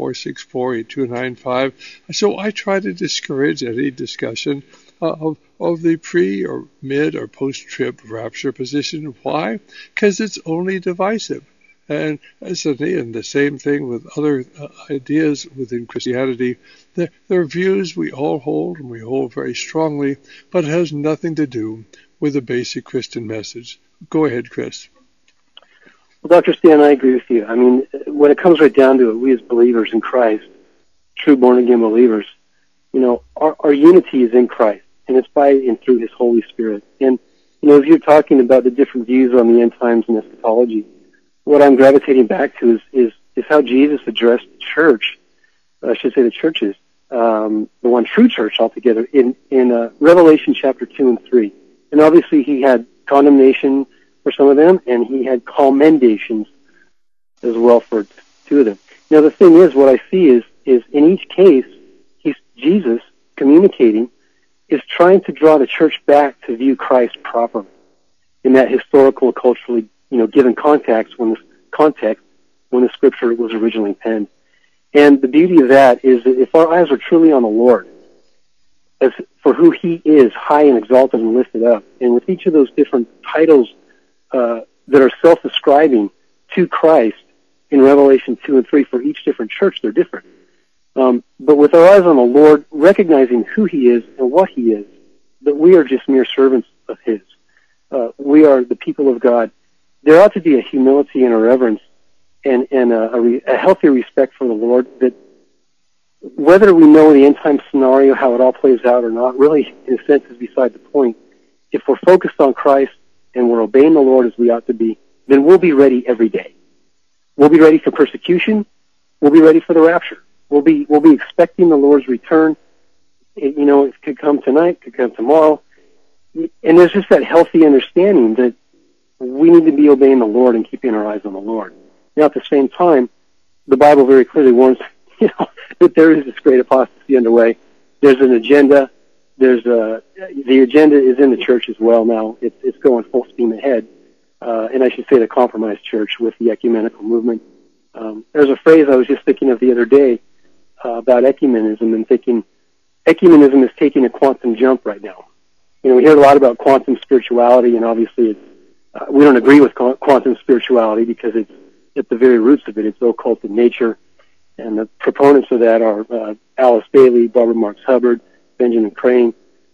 464-8295. So I try to discourage any discussion of the pre or mid or post-trib rapture position. Why? Because it's only divisive. And certainly, and the same thing with other ideas within Christianity, there are views we all hold, and we hold very strongly, but it has nothing to do with the basic Christian message. Go ahead, Chris. Well, Dr. Stan, I agree with you. I mean, when it comes right down to it, we as believers in Christ, true born-again believers, our unity is in Christ, and it's by and through his Holy Spirit. And, as you're talking about the different views on the end times and eschatology, what I'm gravitating back to is how Jesus addressed the church, I should say the churches, the one true church altogether, in Revelation chapter 2 and 3. And obviously he had condemnation for some of them, and he had commendations as well for 2 of them. Now the thing is, what I see is in each case, Jesus communicating is trying to draw the church back to view Christ properly in that historical, culturally, given context when the Scripture was originally penned. And the beauty of that is that if our eyes are truly on the Lord, as for who he is, high and exalted and lifted up, and with each of those different titles that are self-describing to Christ in Revelation 2 and 3 for each different church, they're different. But with our eyes on the Lord, recognizing who he is and what he is, that we are just mere servants of his. We are the people of God. There ought to be a humility and a reverence and a healthy respect for the Lord, that whether we know the end-time scenario, how it all plays out or not, really, in a sense, is beside the point. If we're focused on Christ and we're obeying the Lord as we ought to be, then we'll be ready every day. We'll be ready for persecution. We'll be ready for the rapture. We'll be expecting the Lord's return. It could come tonight, could come tomorrow. And there's just that healthy understanding that we need to be obeying the Lord and keeping our eyes on the Lord. Now, at the same time, the Bible very clearly warns, that there is this great apostasy underway. There's an agenda. The agenda is in the church as well now. It's going full steam ahead. And I should say the compromised church with the ecumenical movement. There's a phrase I was just thinking of the other day about ecumenism, and thinking ecumenism is taking a quantum jump right now. We hear a lot about quantum spirituality, and obviously we don't agree with quantum spirituality because it's at the very roots of it. It's occult in nature. And the proponents of that are Alice Bailey, Barbara Marx Hubbard, Benjamin Crane.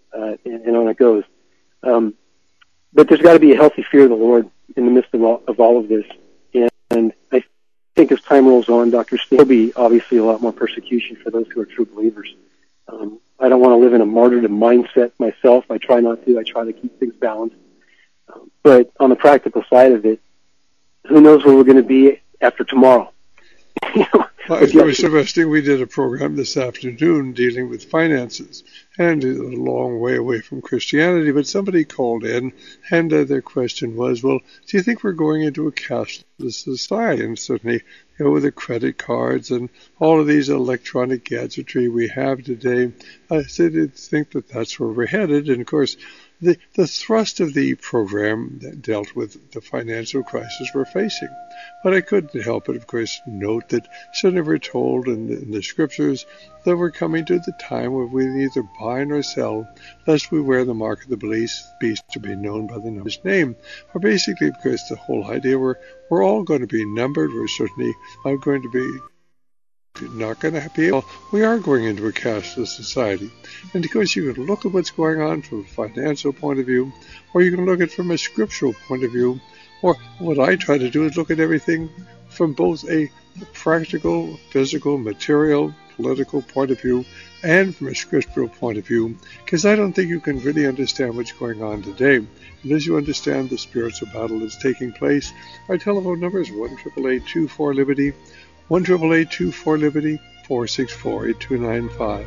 and on it goes. But there's got to be a healthy fear of the Lord in the midst of all of this. And I think as time rolls on, Dr. Stan, there'll be obviously a lot more persecution for those who are true believers. I don't want to live in a martyrdom mindset myself. I try not to. I try to keep things balanced. But on the practical side of it, who knows where we're going to be after tomorrow? Well, it was interesting. We did a program this afternoon dealing with finances, and a long way away from Christianity, but somebody called in, and their question was, well, do you think we're going into a cashless society? And certainly, with the credit cards and all of these electronic gadgetry we have today, I think that that's where we're headed. And of course, the thrust of the program that dealt with the financial crisis we're facing. But I couldn't help but, of course, note that certainly we're told in the scriptures that we're coming to the time where we neither buy nor sell, lest we wear the mark of the beast to be known by the number of his name. Or basically, because the whole idea we're all going to be numbered. We're certainly going to be not going to be able. We are going into a cashless society. And of course, you can look at what's going on from a financial point of view, or you can look at it from a scriptural point of view, or what I try to do is look at everything from both a practical, physical, material, political point of view, and from a scriptural point of view, because I don't think you can really understand what's going on today unless you understand the spiritual battle that's taking place. Our telephone number is 1-888-24-LIBERTY, 1-888-24-LIBERTY, 464-8295.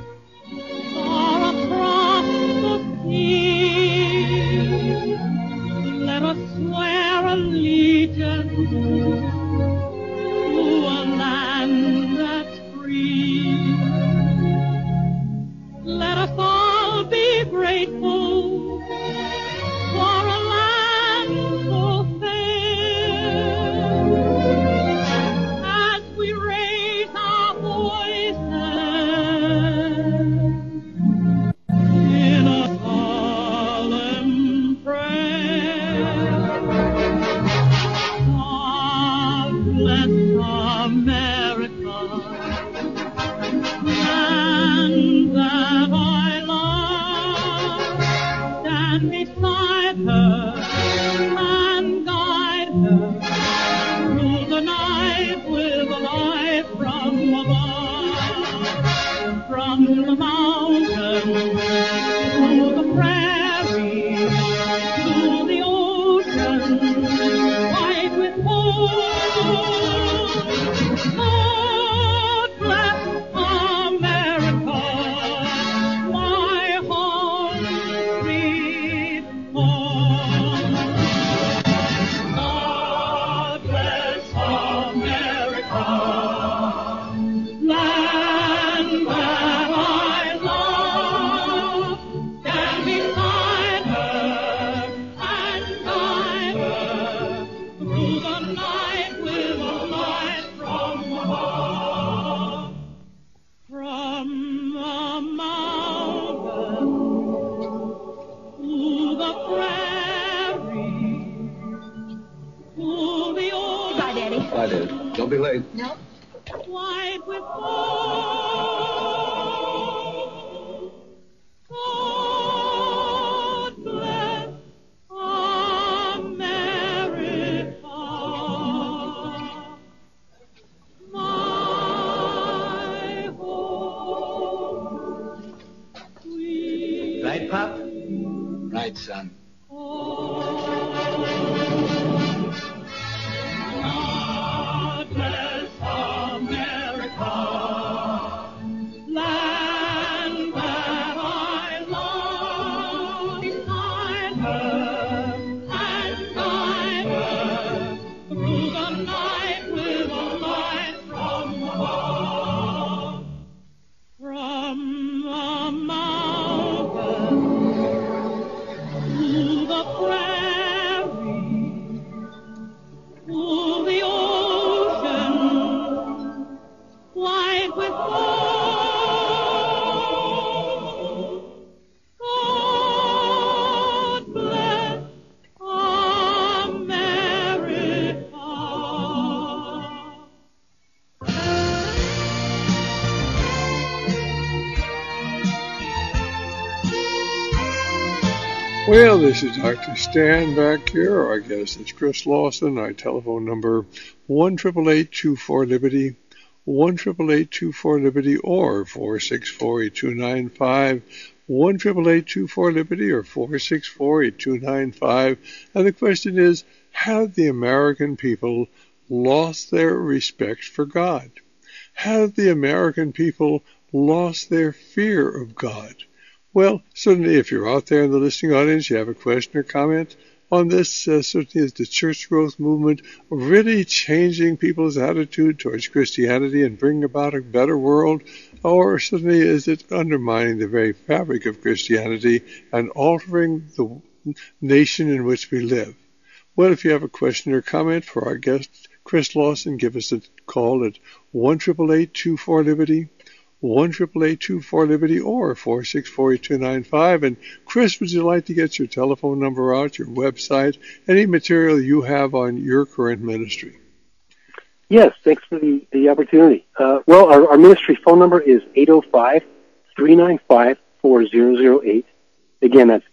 Let us swear allegiance to a land that's free. Let us all be grateful for a land so fair. As we raise our voices in a solemn prayer. God bless America, land that I love. Stand beside her and guide her through the night with a light from above. From the mountains to the prairie to the ocean, white with gold. God bless America, my home, sweet home. God bless America, land that I love. Stand beside her and guide her through the night with a light from above. From the mountain to the prairie to the ocean. Bye, Daddy. Bye, Dad. Don't be late. No. White with gold. God bless America, my home, sweet Right, Pop? Right, son. God bless America, land that I love. Beside her and guide her through the night with a light from above. From the mountain to the prairie to the ocean, white with gold. God bless America. Well, this is Dr. Stan back here. Our guest is Chris Lawson. Our telephone number, 1-888-24-LIBERTY, 1-888-24-LIBERTY, or 464-8295, 1-888-24-LIBERTY, or 464-8295. And the question is, have the American people lost their respect for God? Have the American people lost their fear of God? Well, certainly if you're out there in the listening audience, you have a question or comment on this, certainly is the church growth movement really changing people's attitude towards Christianity and bringing about a better world? Or certainly is it undermining the very fabric of Christianity and altering the nation in which we live? Well, if you have a question or comment for our guest, Chris Lawson, give us a call at 1-888-24-LIBERTY, 1-888-24-LIBERTY, or 464-8295. And Chris, would you like to get your telephone number out, your website, any material you have on your current ministry? Yes, thanks for the opportunity. Well, our ministry phone number is 805-395-4008. Again, that's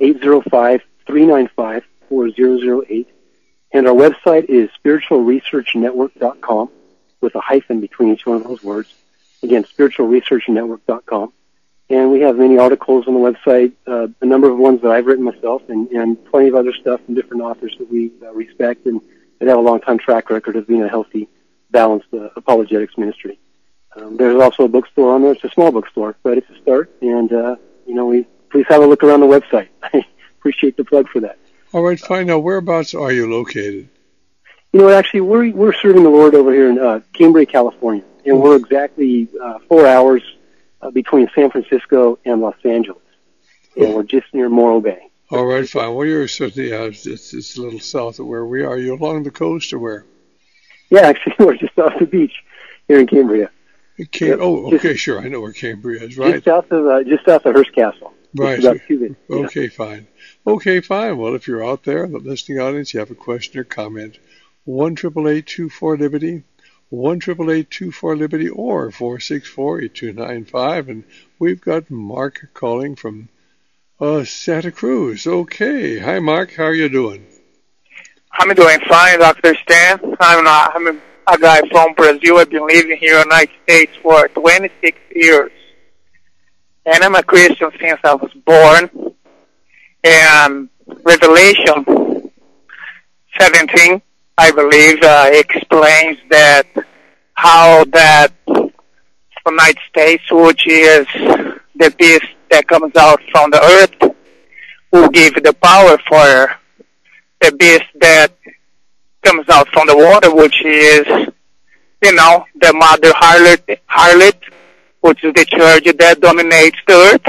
805-395-4008. And our website is spiritualresearchnetwork.com with a hyphen between each one of those words. Again, spiritualresearchnetwork.com. And we have many articles on the website, a number of ones that I've written myself, and plenty of other stuff from different authors that we respect and that have a long-time track record of being a healthy, balanced apologetics ministry. There's also a bookstore on there. It's a small bookstore, but it's a start. And, please have a look around the website. I appreciate the plug for that. All right, fine. Now, whereabouts are you located? Actually, we're serving the Lord over here in Cambria, California. And we're exactly 4 hours between San Francisco and Los Angeles. And we're just near Morro Bay. All right, fine. Well, you're certainly, it's a little south of where we are. Are you along the coast or where? Yeah, actually, we're just off the beach here in Cambria. Okay, sure. I know where Cambria is, right? Just south of Hearst Castle. Right. About 2 minutes. Okay, fine. Okay, fine. Well, if you're out there in the listening audience, you have a question or comment, 1-888-24-LIBERTY, 1-888-24-LIBERTY, or 464-8295. And we've got Mark calling from Santa Cruz. Okay. Hi, Mark. How are you doing? I'm doing fine, Dr. Stan. I'm a guy from Brazil. I've been living here in the United States for 26 years. And I'm a Christian since I was born. And Revelation 17, I believe, explains that how that United States, which is the beast that comes out from the earth, will give the power for the beast that comes out from the water, which is, the mother harlot, which is the church that dominates the earth.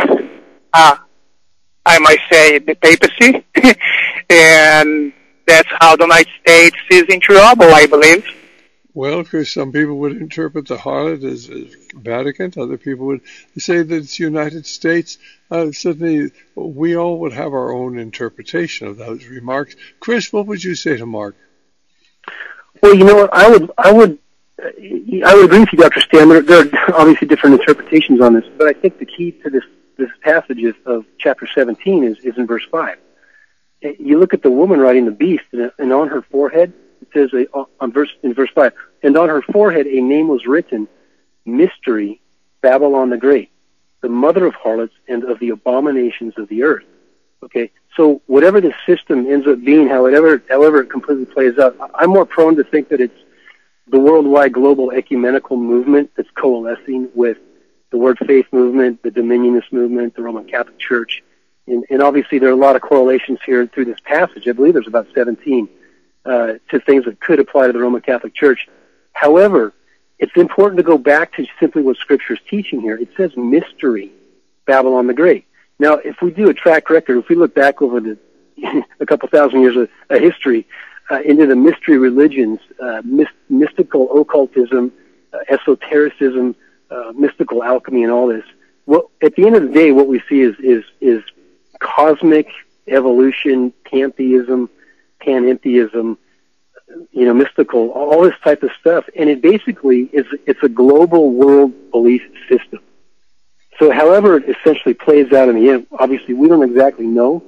I might say the papacy. And that's how the United States is in trouble, I believe. Well, because some people would interpret the harlot as Vatican. Other people would say that it's United States. Certainly, we all would have our own interpretation of those remarks. Chris, what would you say to Mark? Well, you know what? I would agree with you, Dr. Stan. There are obviously different interpretations on this, but I think the key to this passage of chapter 17 is in verse 5. You look at the woman riding the beast, and on her forehead, it says in verse 5, and on her forehead a name was written, Mystery, Babylon the Great, the mother of harlots and of the abominations of the earth. Okay, so whatever the system ends up being, however it completely plays out, I'm more prone to think that it's the worldwide global ecumenical movement that's coalescing with the Word Faith movement, the Dominionist movement, the Roman Catholic Church. And obviously there are a lot of correlations here through this passage. I believe there's about 17 to things that could apply to the Roman Catholic Church. However, it's important to go back to simply what Scripture is teaching here. It says mystery, Babylon the Great. Now, if we do a track record, if we look back over a couple thousand years of history into the mystery religions, mystical occultism, esotericism, mystical alchemy, and all this, well, at the end of the day, what we see is cosmic evolution, pantheism, panentheism, mystical, all this type of stuff, and it basically it's a global world belief system. So however it essentially plays out in the end, obviously we don't exactly know,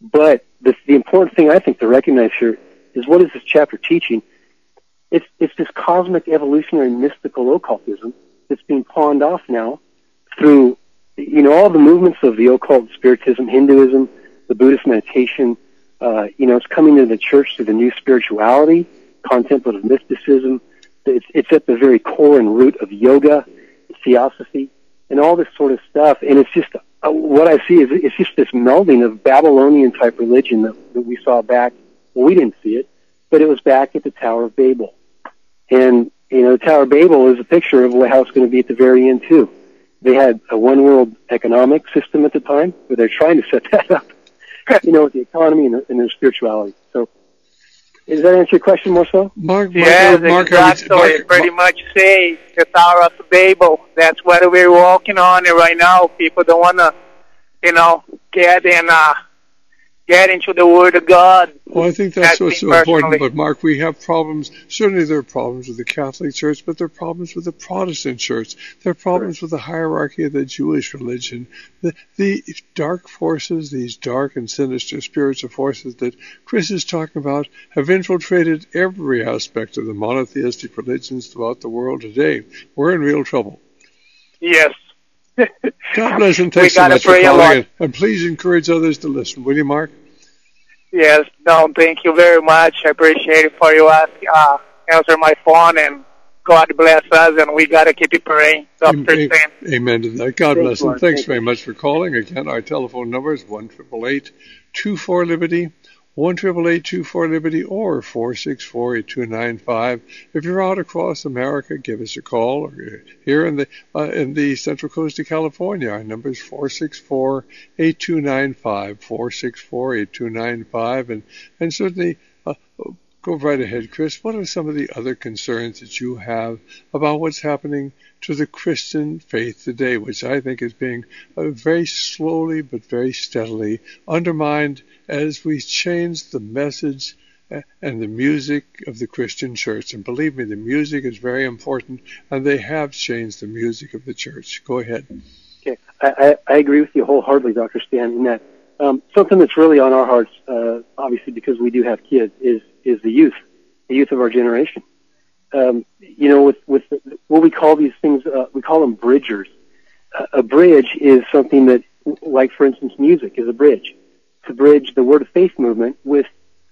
But the important thing I think to recognize here is, what is this chapter teaching? It's this cosmic evolutionary mystical occultism that's being pawned off now through, all the movements of the occult, Spiritism, Hinduism, the Buddhist meditation. It's coming to the church through the new spirituality, contemplative mysticism. It's at the very core and root of yoga, theosophy, and all this sort of stuff. And it's just, what I see is it's just this melding of Babylonian type religion that we saw back. Well, we didn't see it, but it was back at the Tower of Babel. And, the Tower of Babel is a picture of how it's going to be at the very end, too. They had a one-world economic system at the time, but they're trying to set that up, with the economy and their spirituality. So, does that answer your question more so? Mark, exactly. Pretty much say the Tower of Babel. That's what we're walking on right now. People don't want to, get into the Word of God. Well, I think that's what's so important. But, Mark, we have problems. Certainly there are problems with the Catholic Church, but there are problems with the Protestant Church. There are problems with the hierarchy of the Jewish religion. The dark forces, these dark and sinister spiritual forces that Chris is talking about, have infiltrated every aspect of the monotheistic religions throughout the world today. We're in real trouble. Yes. God bless and thanks so much for calling. And please encourage others to listen. Will you, Mark? Yes. No, thank you very much. I appreciate it for you answer my phone, and God bless us, and we got to keep it praying. Amen to that. God bless and thanks very much for calling. Again, our telephone number is 1-888-24-LIBERTY. 1-888-24-LIBERTY or 464-8295. If you're out across America, give us a call. Or here in the Central Coast of California, our number is 464-8295, 464-8295. And certainly, go right ahead, Chris. What are some of the other concerns that you have about what's happening to the Christian faith today, which I think is being very slowly but very steadily undermined as we change the message and the music of the Christian church? And believe me, the music is very important, and they have changed the music of the church. Go ahead. Okay, I agree with you wholeheartedly, Dr. Stan, in that something that's really on our hearts, obviously because we do have kids, is the youth of our generation. With what we call these things, we call them bridgers. A bridge is something that, like for instance, music is a bridge. To bridge the Word of Faith movement with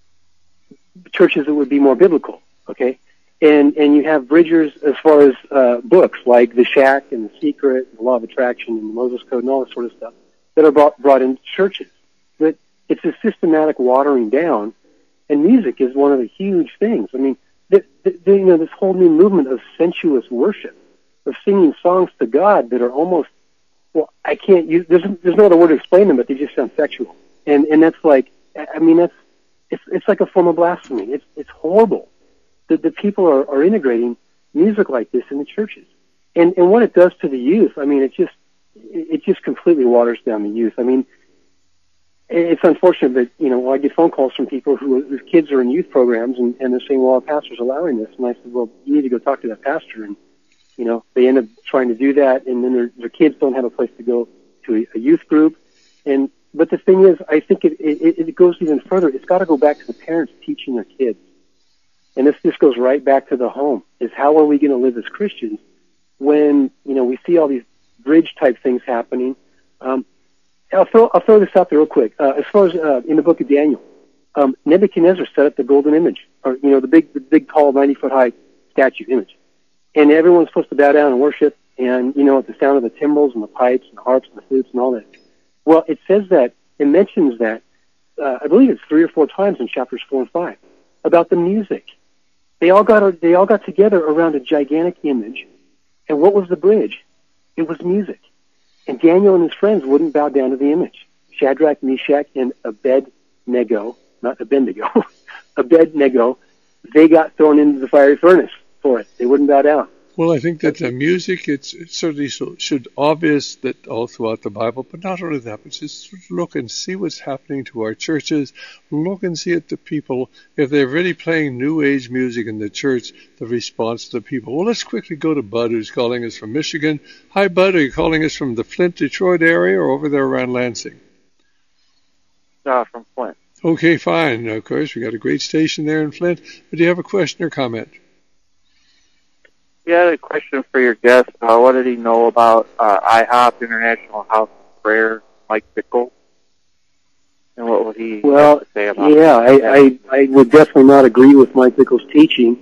churches that would be more biblical, okay? And you have bridgers as far as books like The Shack and The Secret, and The Law of Attraction and the Moses Code and all this sort of stuff that are brought into churches. But it's a systematic watering down, and music is one of the huge things. I mean, this whole new movement of sensuous worship, of singing songs to God that are almost, well, I can't use, there's no other word to explain them, but they just sound sexual. And that's like, I mean, it's like a form of blasphemy. It's horrible that the people are integrating music like this in the churches. And what it does to the youth, I mean, it just completely waters down the youth. I mean, it's unfortunate that, I get phone calls from people whose kids are in youth programs and they're saying, well, our pastor's allowing this. And I said, well, you need to go talk to that pastor. And, they end up trying to do that, and then their kids don't have a place to go to a youth group. But the thing is, I think it goes even further. It's got to go back to the parents teaching their kids. And this goes right back to the home, is how are we going to live as Christians when, we see all these bridge type things happening. I'll throw this out there real quick. As far as in the book of Daniel, Nebuchadnezzar set up the golden image, or the big tall 90-foot high statue image, and everyone's supposed to bow down and worship, and at the sound of the timbrels and the pipes and the harps and the flutes and all that. Well, it mentions that I believe it's 3 or 4 times in chapters 4 and 5 about the music. They all got together around a gigantic image, and what was the bridge? It was music. And Daniel and his friends wouldn't bow down to the image. Shadrach, Meshach, and Abednego, not Abednego, Abednego, they got thrown into the fiery furnace for it. They wouldn't bow down. Well, I think that the music, it's certainly should obvious that all throughout the Bible, but not only that, but just look and see what's happening to our churches. Look and see at the people. If they're really playing New Age music in the church, the response to the people. Well, let's quickly go to Bud, who's calling us from Michigan. Hi, Bud. Are you calling us from the Flint, Detroit area or over there around Lansing? from Flint. Okay, fine. Of course, we got a great station there in Flint. But do you have a question or comment? We had a question for your guest. What did he know about IHOP, International House of Prayer, Mike Bickle? And what would he have to say about it? I would definitely not agree with Mike Bickle's teaching.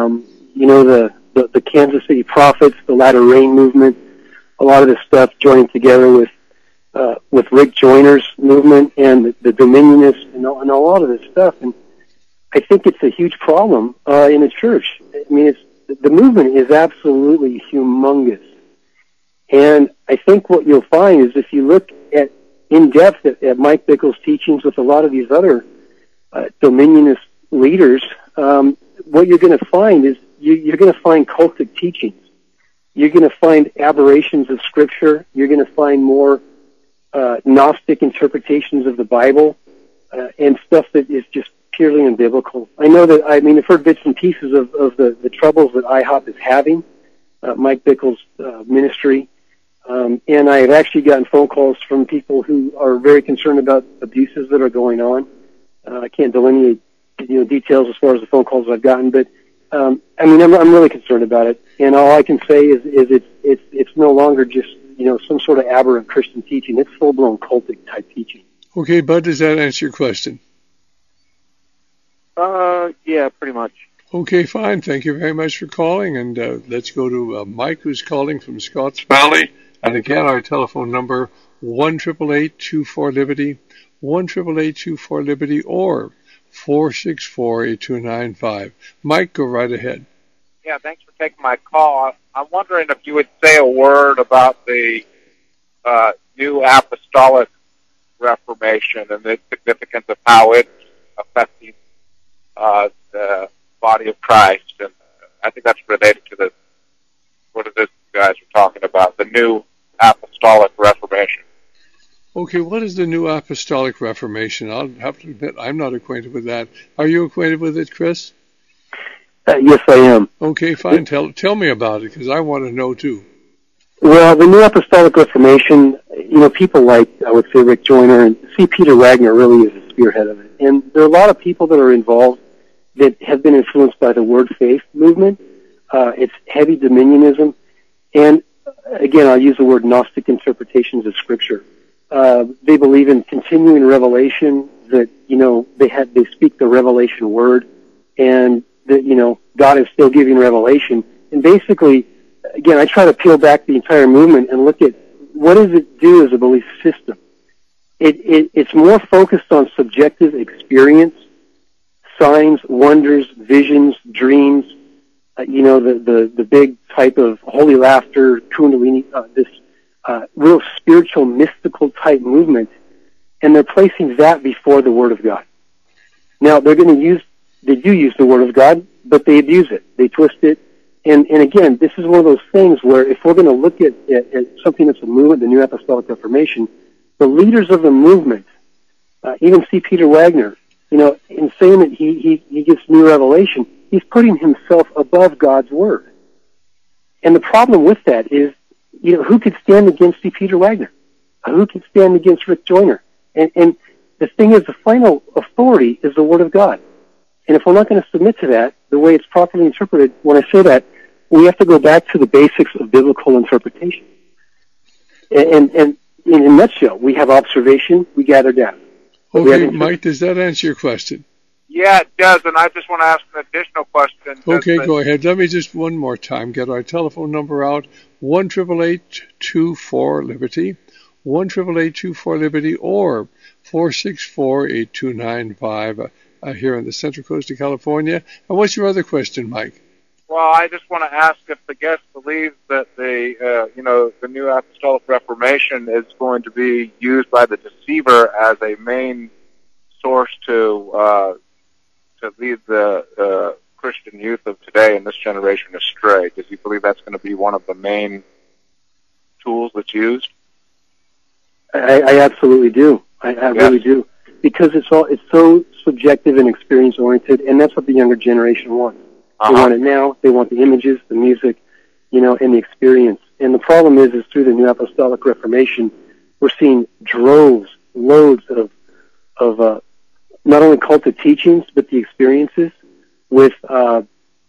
The Kansas City Prophets, the Latter Rain movement, a lot of this stuff joining together with Rick Joyner's movement and the Dominionists and a lot of this stuff. And I think it's a huge problem in the church. I mean, the movement is absolutely humongous. And I think what you'll find is if you look in depth at Mike Bickle's teachings with a lot of these other Dominionist leaders, what you're going to find is you're going to find cultic teachings. You're going to find aberrations of Scripture. You're going to find more Gnostic interpretations of the Bible and stuff that is just purely unbiblical. I know that, I've heard bits and pieces of the troubles that IHOP is having, Mike Bickle's ministry, and I have actually gotten phone calls from people who are very concerned about abuses that are going on. I can't delineate details as far as the phone calls I've gotten, but I'm really concerned about it. And all I can say is it's no longer just some sort of aberrant Christian teaching. It's full blown cultic type teaching. Okay, Bud, does that answer your question? Yeah, pretty much. Okay, fine. Thank you very much for calling. And let's go to Mike, who's calling from Scotts Valley. And again, our telephone number, 1-888-24-LIBERTY, 1-888-24-LIBERTY, or 464-8295. Mike, go right ahead. Yeah, thanks for taking my call. I'm wondering if you would say a word about the New Apostolic Reformation and the significance of how it's affecting the body of Christ. And I think that's related to what it is you guys are talking about, the New Apostolic Reformation. Okay, what is the New Apostolic Reformation? I'll have to admit I'm not acquainted with that. Are you acquainted with it, Chris? Yes, I am. Okay, fine. Tell me about it, because I want to know, too. Well, the New Apostolic Reformation, people like, I would say, Rick Joyner and C. Peter Wagner really is the spearhead of it. And there are a lot of people that are involved that have been influenced by the Word Faith movement. It's heavy dominionism. And, again, I'll use the word Gnostic interpretations of Scripture. They believe in continuing revelation, that, they speak the revelation word, and that, God is still giving revelation. And basically, again, I try to peel back the entire movement and look at what does it do as a belief system. It's more focused on subjective experience, signs, wonders, visions, dreams, the big type of holy laughter, kundalini, this real spiritual, mystical type movement, and they're placing that before the Word of God. Now, they do use the Word of God, but they abuse it. They twist it. And again, this is one of those things where if we're going to look at something that's a movement, the New Apostolic Reformation, the leaders of the movement, even C. Peter Wagner, in saying that he gives new revelation, he's putting himself above God's Word. And the problem with that is, who could stand against C. Peter Wagner? Who could stand against Rick Joyner? And the thing is, the final authority is the Word of God. And if we're not going to submit to that, the way it's properly interpreted, when I say that, we have to go back to the basics of biblical interpretation. And in a nutshell, we have observation, we gather data. Okay, Mike, does that answer your question? Yeah, it does, and I just want to ask an additional question. Okay, go ahead. Let me just one more time get our telephone number out, 1-888-24-LIBERTY, 1-888-24-LIBERTY, or 464-8295 here on the Central Coast of California. And what's your other question, Mike? Well, I just want to ask if the guest believes that the New Apostolic Reformation is going to be used by the deceiver as a main source to lead the Christian youth of today and this generation astray. Does he believe that's going to be one of the main tools that's used? I absolutely do. I really do, because it's so subjective and experience oriented, and that's what the younger generation wants. They want it now. They want the images, the music, and the experience. And the problem is through the New Apostolic Reformation, we're seeing droves, loads not only cultic teachings, but the experiences with one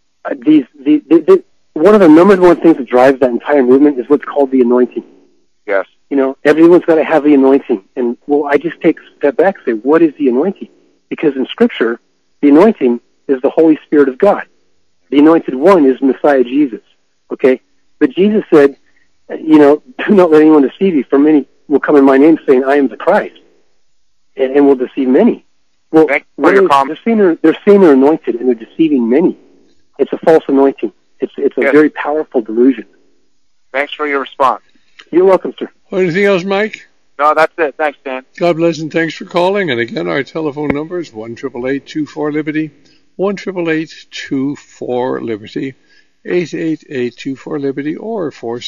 of the number one things that drives that entire movement is what's called the anointing. Yes. You know, everyone's got to have the anointing. And, well, I just take a step back and say, what is the anointing? Because in Scripture, the anointing is the Holy Spirit of God. The anointed one is Messiah Jesus, okay? But Jesus said, you know, do not let anyone deceive you, for many will come in my name saying, I am the Christ, and will deceive many. Well, they're saying they're anointed, and they're deceiving many. It's a false anointing. It's a very powerful delusion. Thanks for your response. You're welcome, sir. Anything else, Mike? No, that's it. Thanks, Dan. God bless and thanks for calling. And again, our telephone number is 1-888-24-LIBERTY, 1-888-24-LIBERTY, 888-24-LIBERTY, or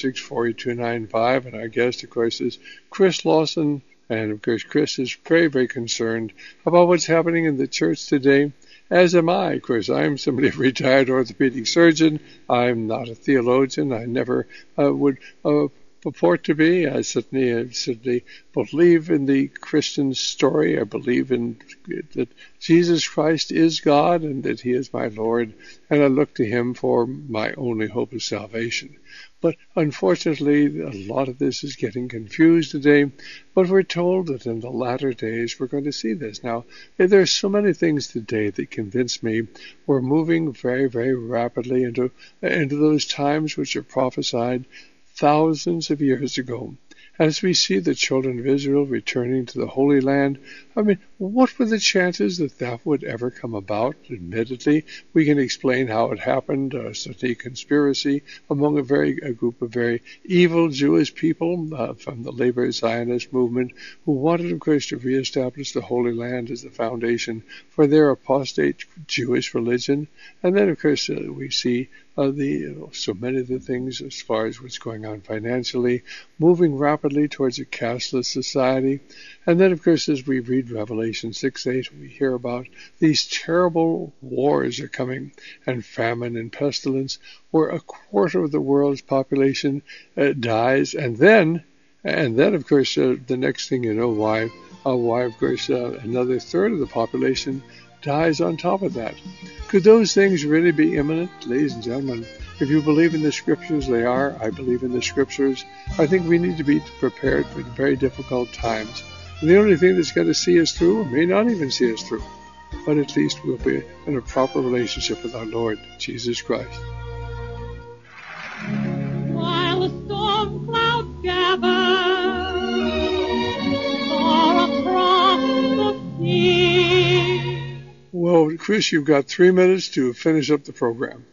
464-8295. And our guest, of course, is Chris Lawson. And, of course, Chris is very, very concerned about what's happening in the church today, as am I. Of course, I'm somebody, a retired orthopedic surgeon. I'm not a theologian. I never would purport to be. I certainly believe in the Christian story. I believe in that Jesus Christ is God and that He is my Lord, and I look to Him for my only hope of salvation. But unfortunately, a lot of this is getting confused today. But we're told that in the latter days we're going to see this. Now, there's so many things today that convince me we're moving very, very rapidly into those times which are prophesied thousands of years ago. As we see the children of Israel returning to the Holy Land, I mean, what were the chances that that would ever come about? Admittedly, we can explain how it happened, certainly a conspiracy among a group of very evil Jewish people from the Labor Zionist movement who wanted, of course, to reestablish the Holy Land as the foundation for their apostate Jewish religion. And then, of course, we see so many of the things as far as what's going on financially, moving rapidly towards a cashless society. And then, of course, as we read Revelation 6:8, we hear about these terrible wars are coming, and famine and pestilence, where a quarter of the world's population dies. And then, of course, the next thing you know, why, of course, another third of the population dies on top of that. Could those things really be imminent? Ladies and gentlemen, if you believe in the Scriptures, they are. I believe in the Scriptures. I think we need to be prepared for very difficult times. And the only thing that's going to see us through, or may not even see us through, but at least we'll be in a proper relationship with our Lord, Jesus Christ. While the storm clouds gather far across the sea. Well, Chris, you've got 3 minutes to finish up the program.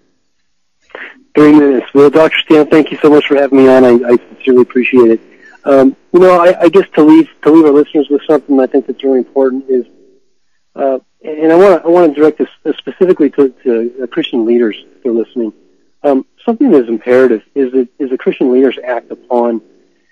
3 minutes. Well, Dr. Stan, thank you so much for having me on. I sincerely appreciate it. You know, I guess to leave our listeners with something I think that's really important is, and I want to direct this specifically to Christian leaders that are listening. Something that is imperative is that Christian leaders act upon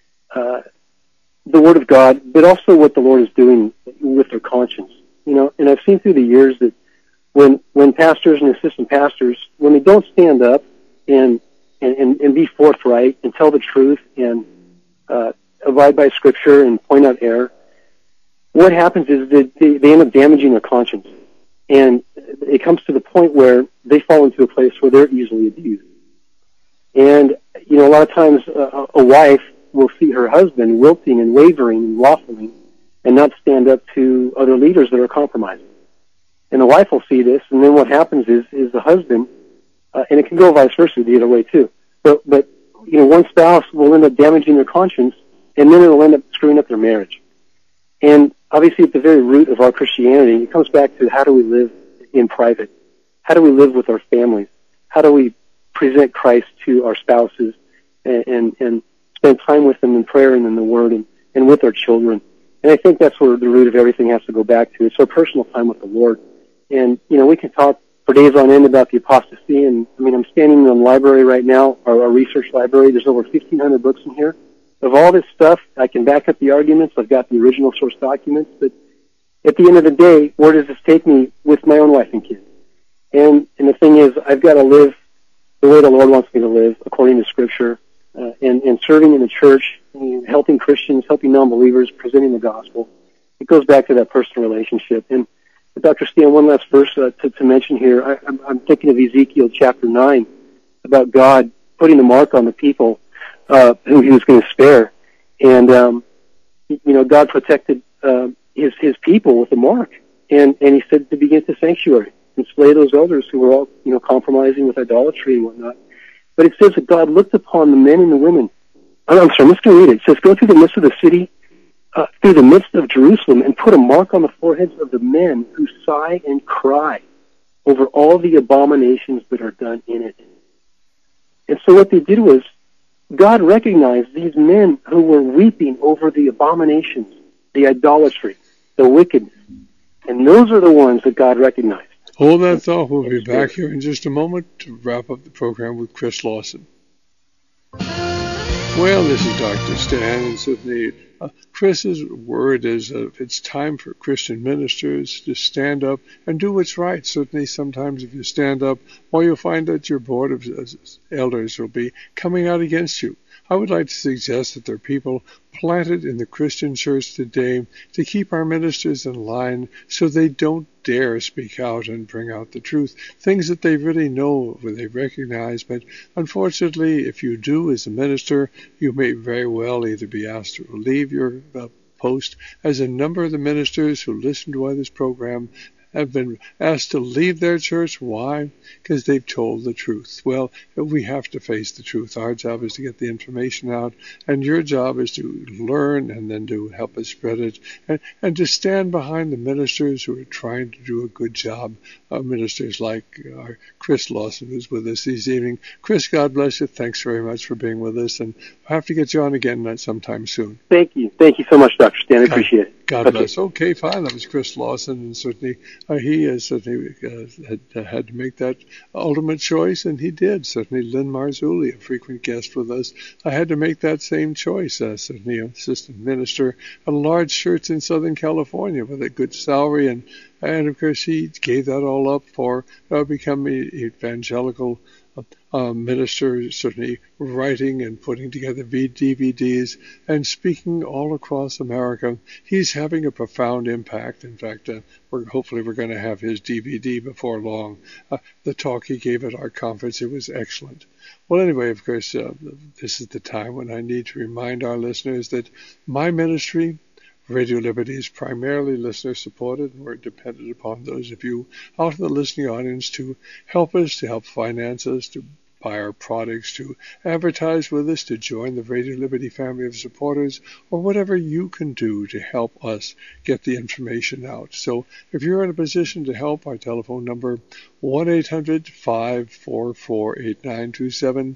the Word of God, but also what the Lord is doing with their conscience. You know, and I've seen through the years that when pastors and assistant pastors, when they don't stand up and be forthright and tell the truth and abide by Scripture and point out error, what happens is that they end up damaging their conscience. And it comes to the point where they fall into a place where they're easily abused. And, you know, a lot of times a wife will see her husband wilting and wavering and waffling and not stand up to other leaders that are compromising. And the wife will see this, and then what happens is the husband, and it can go vice versa the other way too, but you know, one spouse will end up damaging their conscience, and then it will end up screwing up their marriage. And obviously at the very root of our Christianity, it comes back to how do we live in private? How do we live with our families? How do we present Christ to our spouses and spend time with them in prayer and in the Word and with our children? And I think that's where the root of everything has to go back to. It's our personal time with the Lord. And, you know, we can talk for days on end about the apostasy. And, I mean, I'm standing in the library right now, our research library. There's over 1,500 books in here. Of all this stuff, I can back up the arguments. I've got the original source documents. But at the end of the day, where does this take me with my own wife and kids? And the thing is, I've got to live the way the Lord wants me to live, according to Scripture, and serving in the church, helping Christians, helping non-believers, presenting the gospel. it goes back to that personal relationship. And Dr. Stan, one last verse to mention here. I'm thinking of Ezekiel chapter 9 about God putting the mark on the people who he was going to spare. And, God protected his people with the mark. And he said to begin the sanctuary and slay those elders who were all, compromising with idolatry and whatnot. But it says that God looked upon the men and the women. I'm sorry, I'm just going to read it. It says, go through the midst of the city, through the midst of Jerusalem, and put a mark on the foreheads of the men who sigh and cry over all the abominations that are done in it. And so what they did was, God recognized these men who were weeping over the abominations, the idolatry, the wickedness. And those are the ones that God recognized. Hold that thought. We'll be back here in just a moment to wrap up the program with Chris Lawson. Well, this is Dr. Stan, and certainly Chris's word is it's time for Christian ministers to stand up and do what's right. Certainly sometimes if you stand up, well, you'll find that your board of elders will be coming out against you. I would like to suggest that there are people planted in the Christian church today to keep our ministers in line so they don't dare speak out and bring out the truth, things that they really know, they recognize. But unfortunately, if you do as a minister, you may very well either be asked to leave your post, as a number of the ministers who listen to this program have been asked to leave their church. Why? Because they've told the truth. Well, we have to face the truth. Our job is to get the information out, and your job is to learn and then to help us spread it, and to stand behind the ministers who are trying to do a good job. Ministers like Chris Lawson, who's with us this evening. Chris, God bless you. Thanks very much for being with us, and I'll have to get you on again sometime soon. Thank you. Thank you so much, Dr. Stan. I appreciate it. God bless. Okay, fine. That was Chris Lawson, and certainly he has certainly had to make that ultimate choice, and he did. Certainly Lynn Marzulli, a frequent guest with us, I had to make that same choice. Certainly an assistant minister at a large church in Southern California with a good salary, and of course he gave that all up for becoming evangelical minister, certainly writing and putting together DVDs and speaking all across America. He's having a profound impact. In fact, hopefully we're going to have his DVD before long. The talk he gave at our conference, it was excellent. Well, anyway, of course, this is the time when I need to remind our listeners that my ministry, Radio Liberty, is primarily listener-supported, and we're dependent upon those of you out in the listening audience to help us, to help finance us, to buy our products, to advertise with us, to join the Radio Liberty family of supporters, or whatever you can do to help us get the information out. So if you're in a position to help, our telephone number, 1-800-544-8927,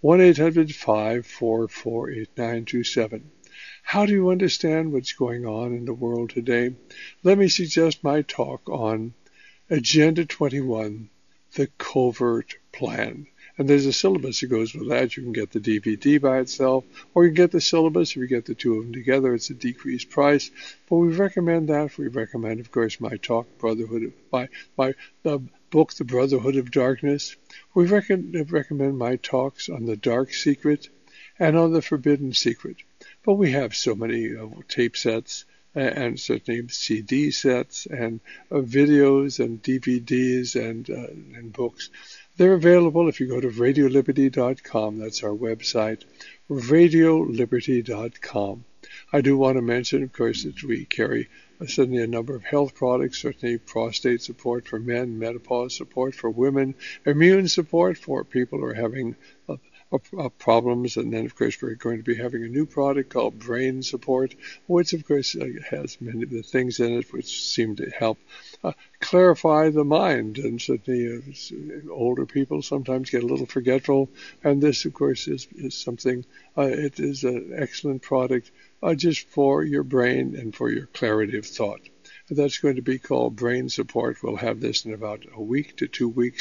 1-800-544-8927. How do you understand what's going on in the world today? Let me suggest my talk on Agenda 21, the Covert Plan. And there's a syllabus that goes with that. You can get the DVD by itself, or you can get the syllabus. If you get the two of them together, it's a decreased price. But we recommend that. We recommend, of course, my talk, my book, The Brotherhood of Darkness. We recommend my talks on the Dark Secret and on the Forbidden Secret. But we have so many tape sets and certainly CD sets and videos and DVDs and books. They're available if you go to radioliberty.com. That's our website, radioliberty.com. I do want to mention, of course, that we carry certainly a number of health products, certainly prostate support for men, menopause support for women, immune support for people who are having problems, and then of course we're going to be having a new product called Brain Support, which of course has many of the things in it which seem to help clarify the mind, and certainly older people sometimes get a little forgetful, and this of course is something, it is an excellent product just for your brain and for your clarity of thought. That's going to be called Brain Support. We'll have this in about a week to 2 weeks.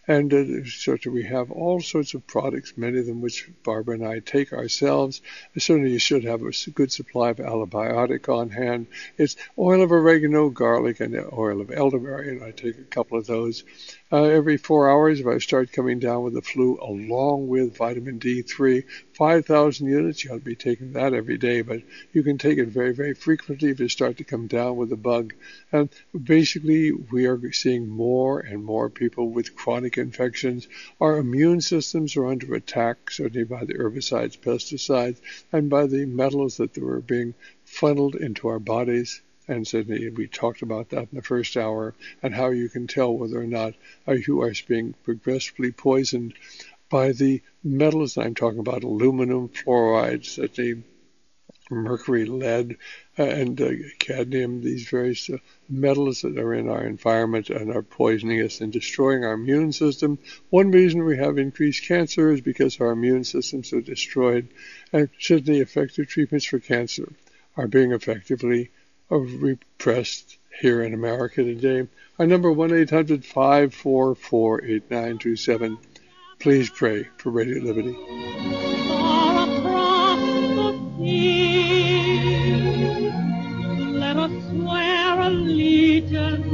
And so we have all sorts of products, many of them which Barbara and I take ourselves. Certainly you should have a good supply of Allibiotic on hand. It's oil of oregano, garlic, and oil of elderberry, and I take a couple of those every 4 hours if I start coming down with the flu, along with vitamin D3. 5,000 units, you ought to be taking that every day, but you can take it very, very frequently if you start to come down with the bug. And basically, we are seeing more and more people with chronic infections. Our immune systems are under attack, certainly by the herbicides, pesticides, and by the metals that were being funneled into our bodies. And certainly we talked about that in the first hour, and how you can tell whether or not you are being progressively poisoned by the metals. I'm talking about aluminum, fluoride, certainly mercury, lead, and cadmium, these various metals that are in our environment and are poisoning us and destroying our immune system. One reason we have increased cancer is because our immune systems are destroyed, and certainly effective treatments for cancer are being effectively repressed here in America today. Our number 1-800-544-8927. Please pray for Radio Liberty. Let us swear allegiance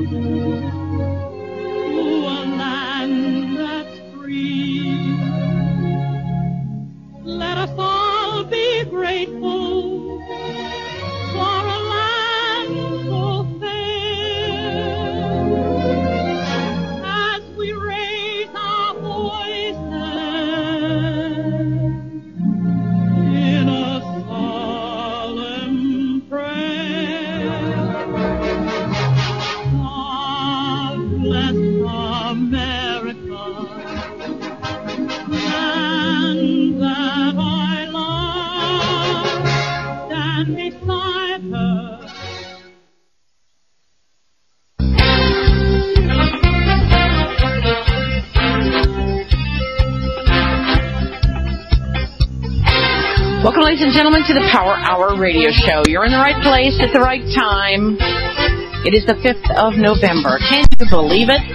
to a land that's free. Let us all be grateful for a land so fair. As we raise our voices in a solemn prayer, God bless America, and that I love, stand beside her. Welcome, ladies and gentlemen, to the Power Hour radio show. You're in the right place at the right time. It is the 5th of November. Can you believe it?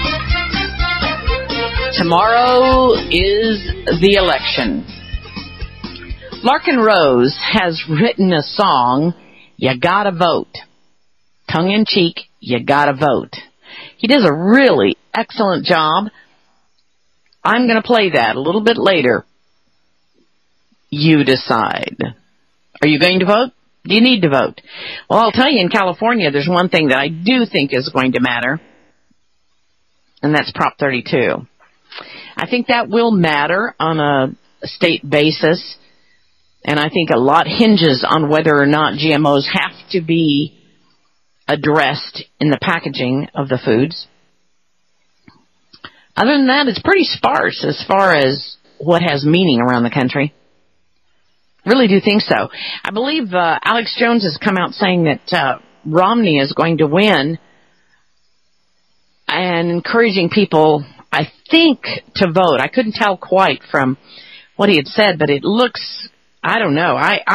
Tomorrow is the election. Larkin Rose has written a song, You Gotta Vote. Tongue-in-cheek, you gotta vote. He does a really excellent job. I'm going to play that a little bit later. You decide. Are you going to vote? Do you need to vote? Well, I'll tell you, in California, there's one thing that I do think is going to matter, and that's Prop 32. I think that will matter on a state basis, and I think a lot hinges on whether or not GMOs have to be addressed in the packaging of the foods. Other than that, it's pretty sparse as far as what has meaning around the country. Really do think so. I believe Alex Jones has come out saying that Romney is going to win, and encouraging people, I think, to vote. I couldn't tell quite from what he had said, but it looks, I don't know. I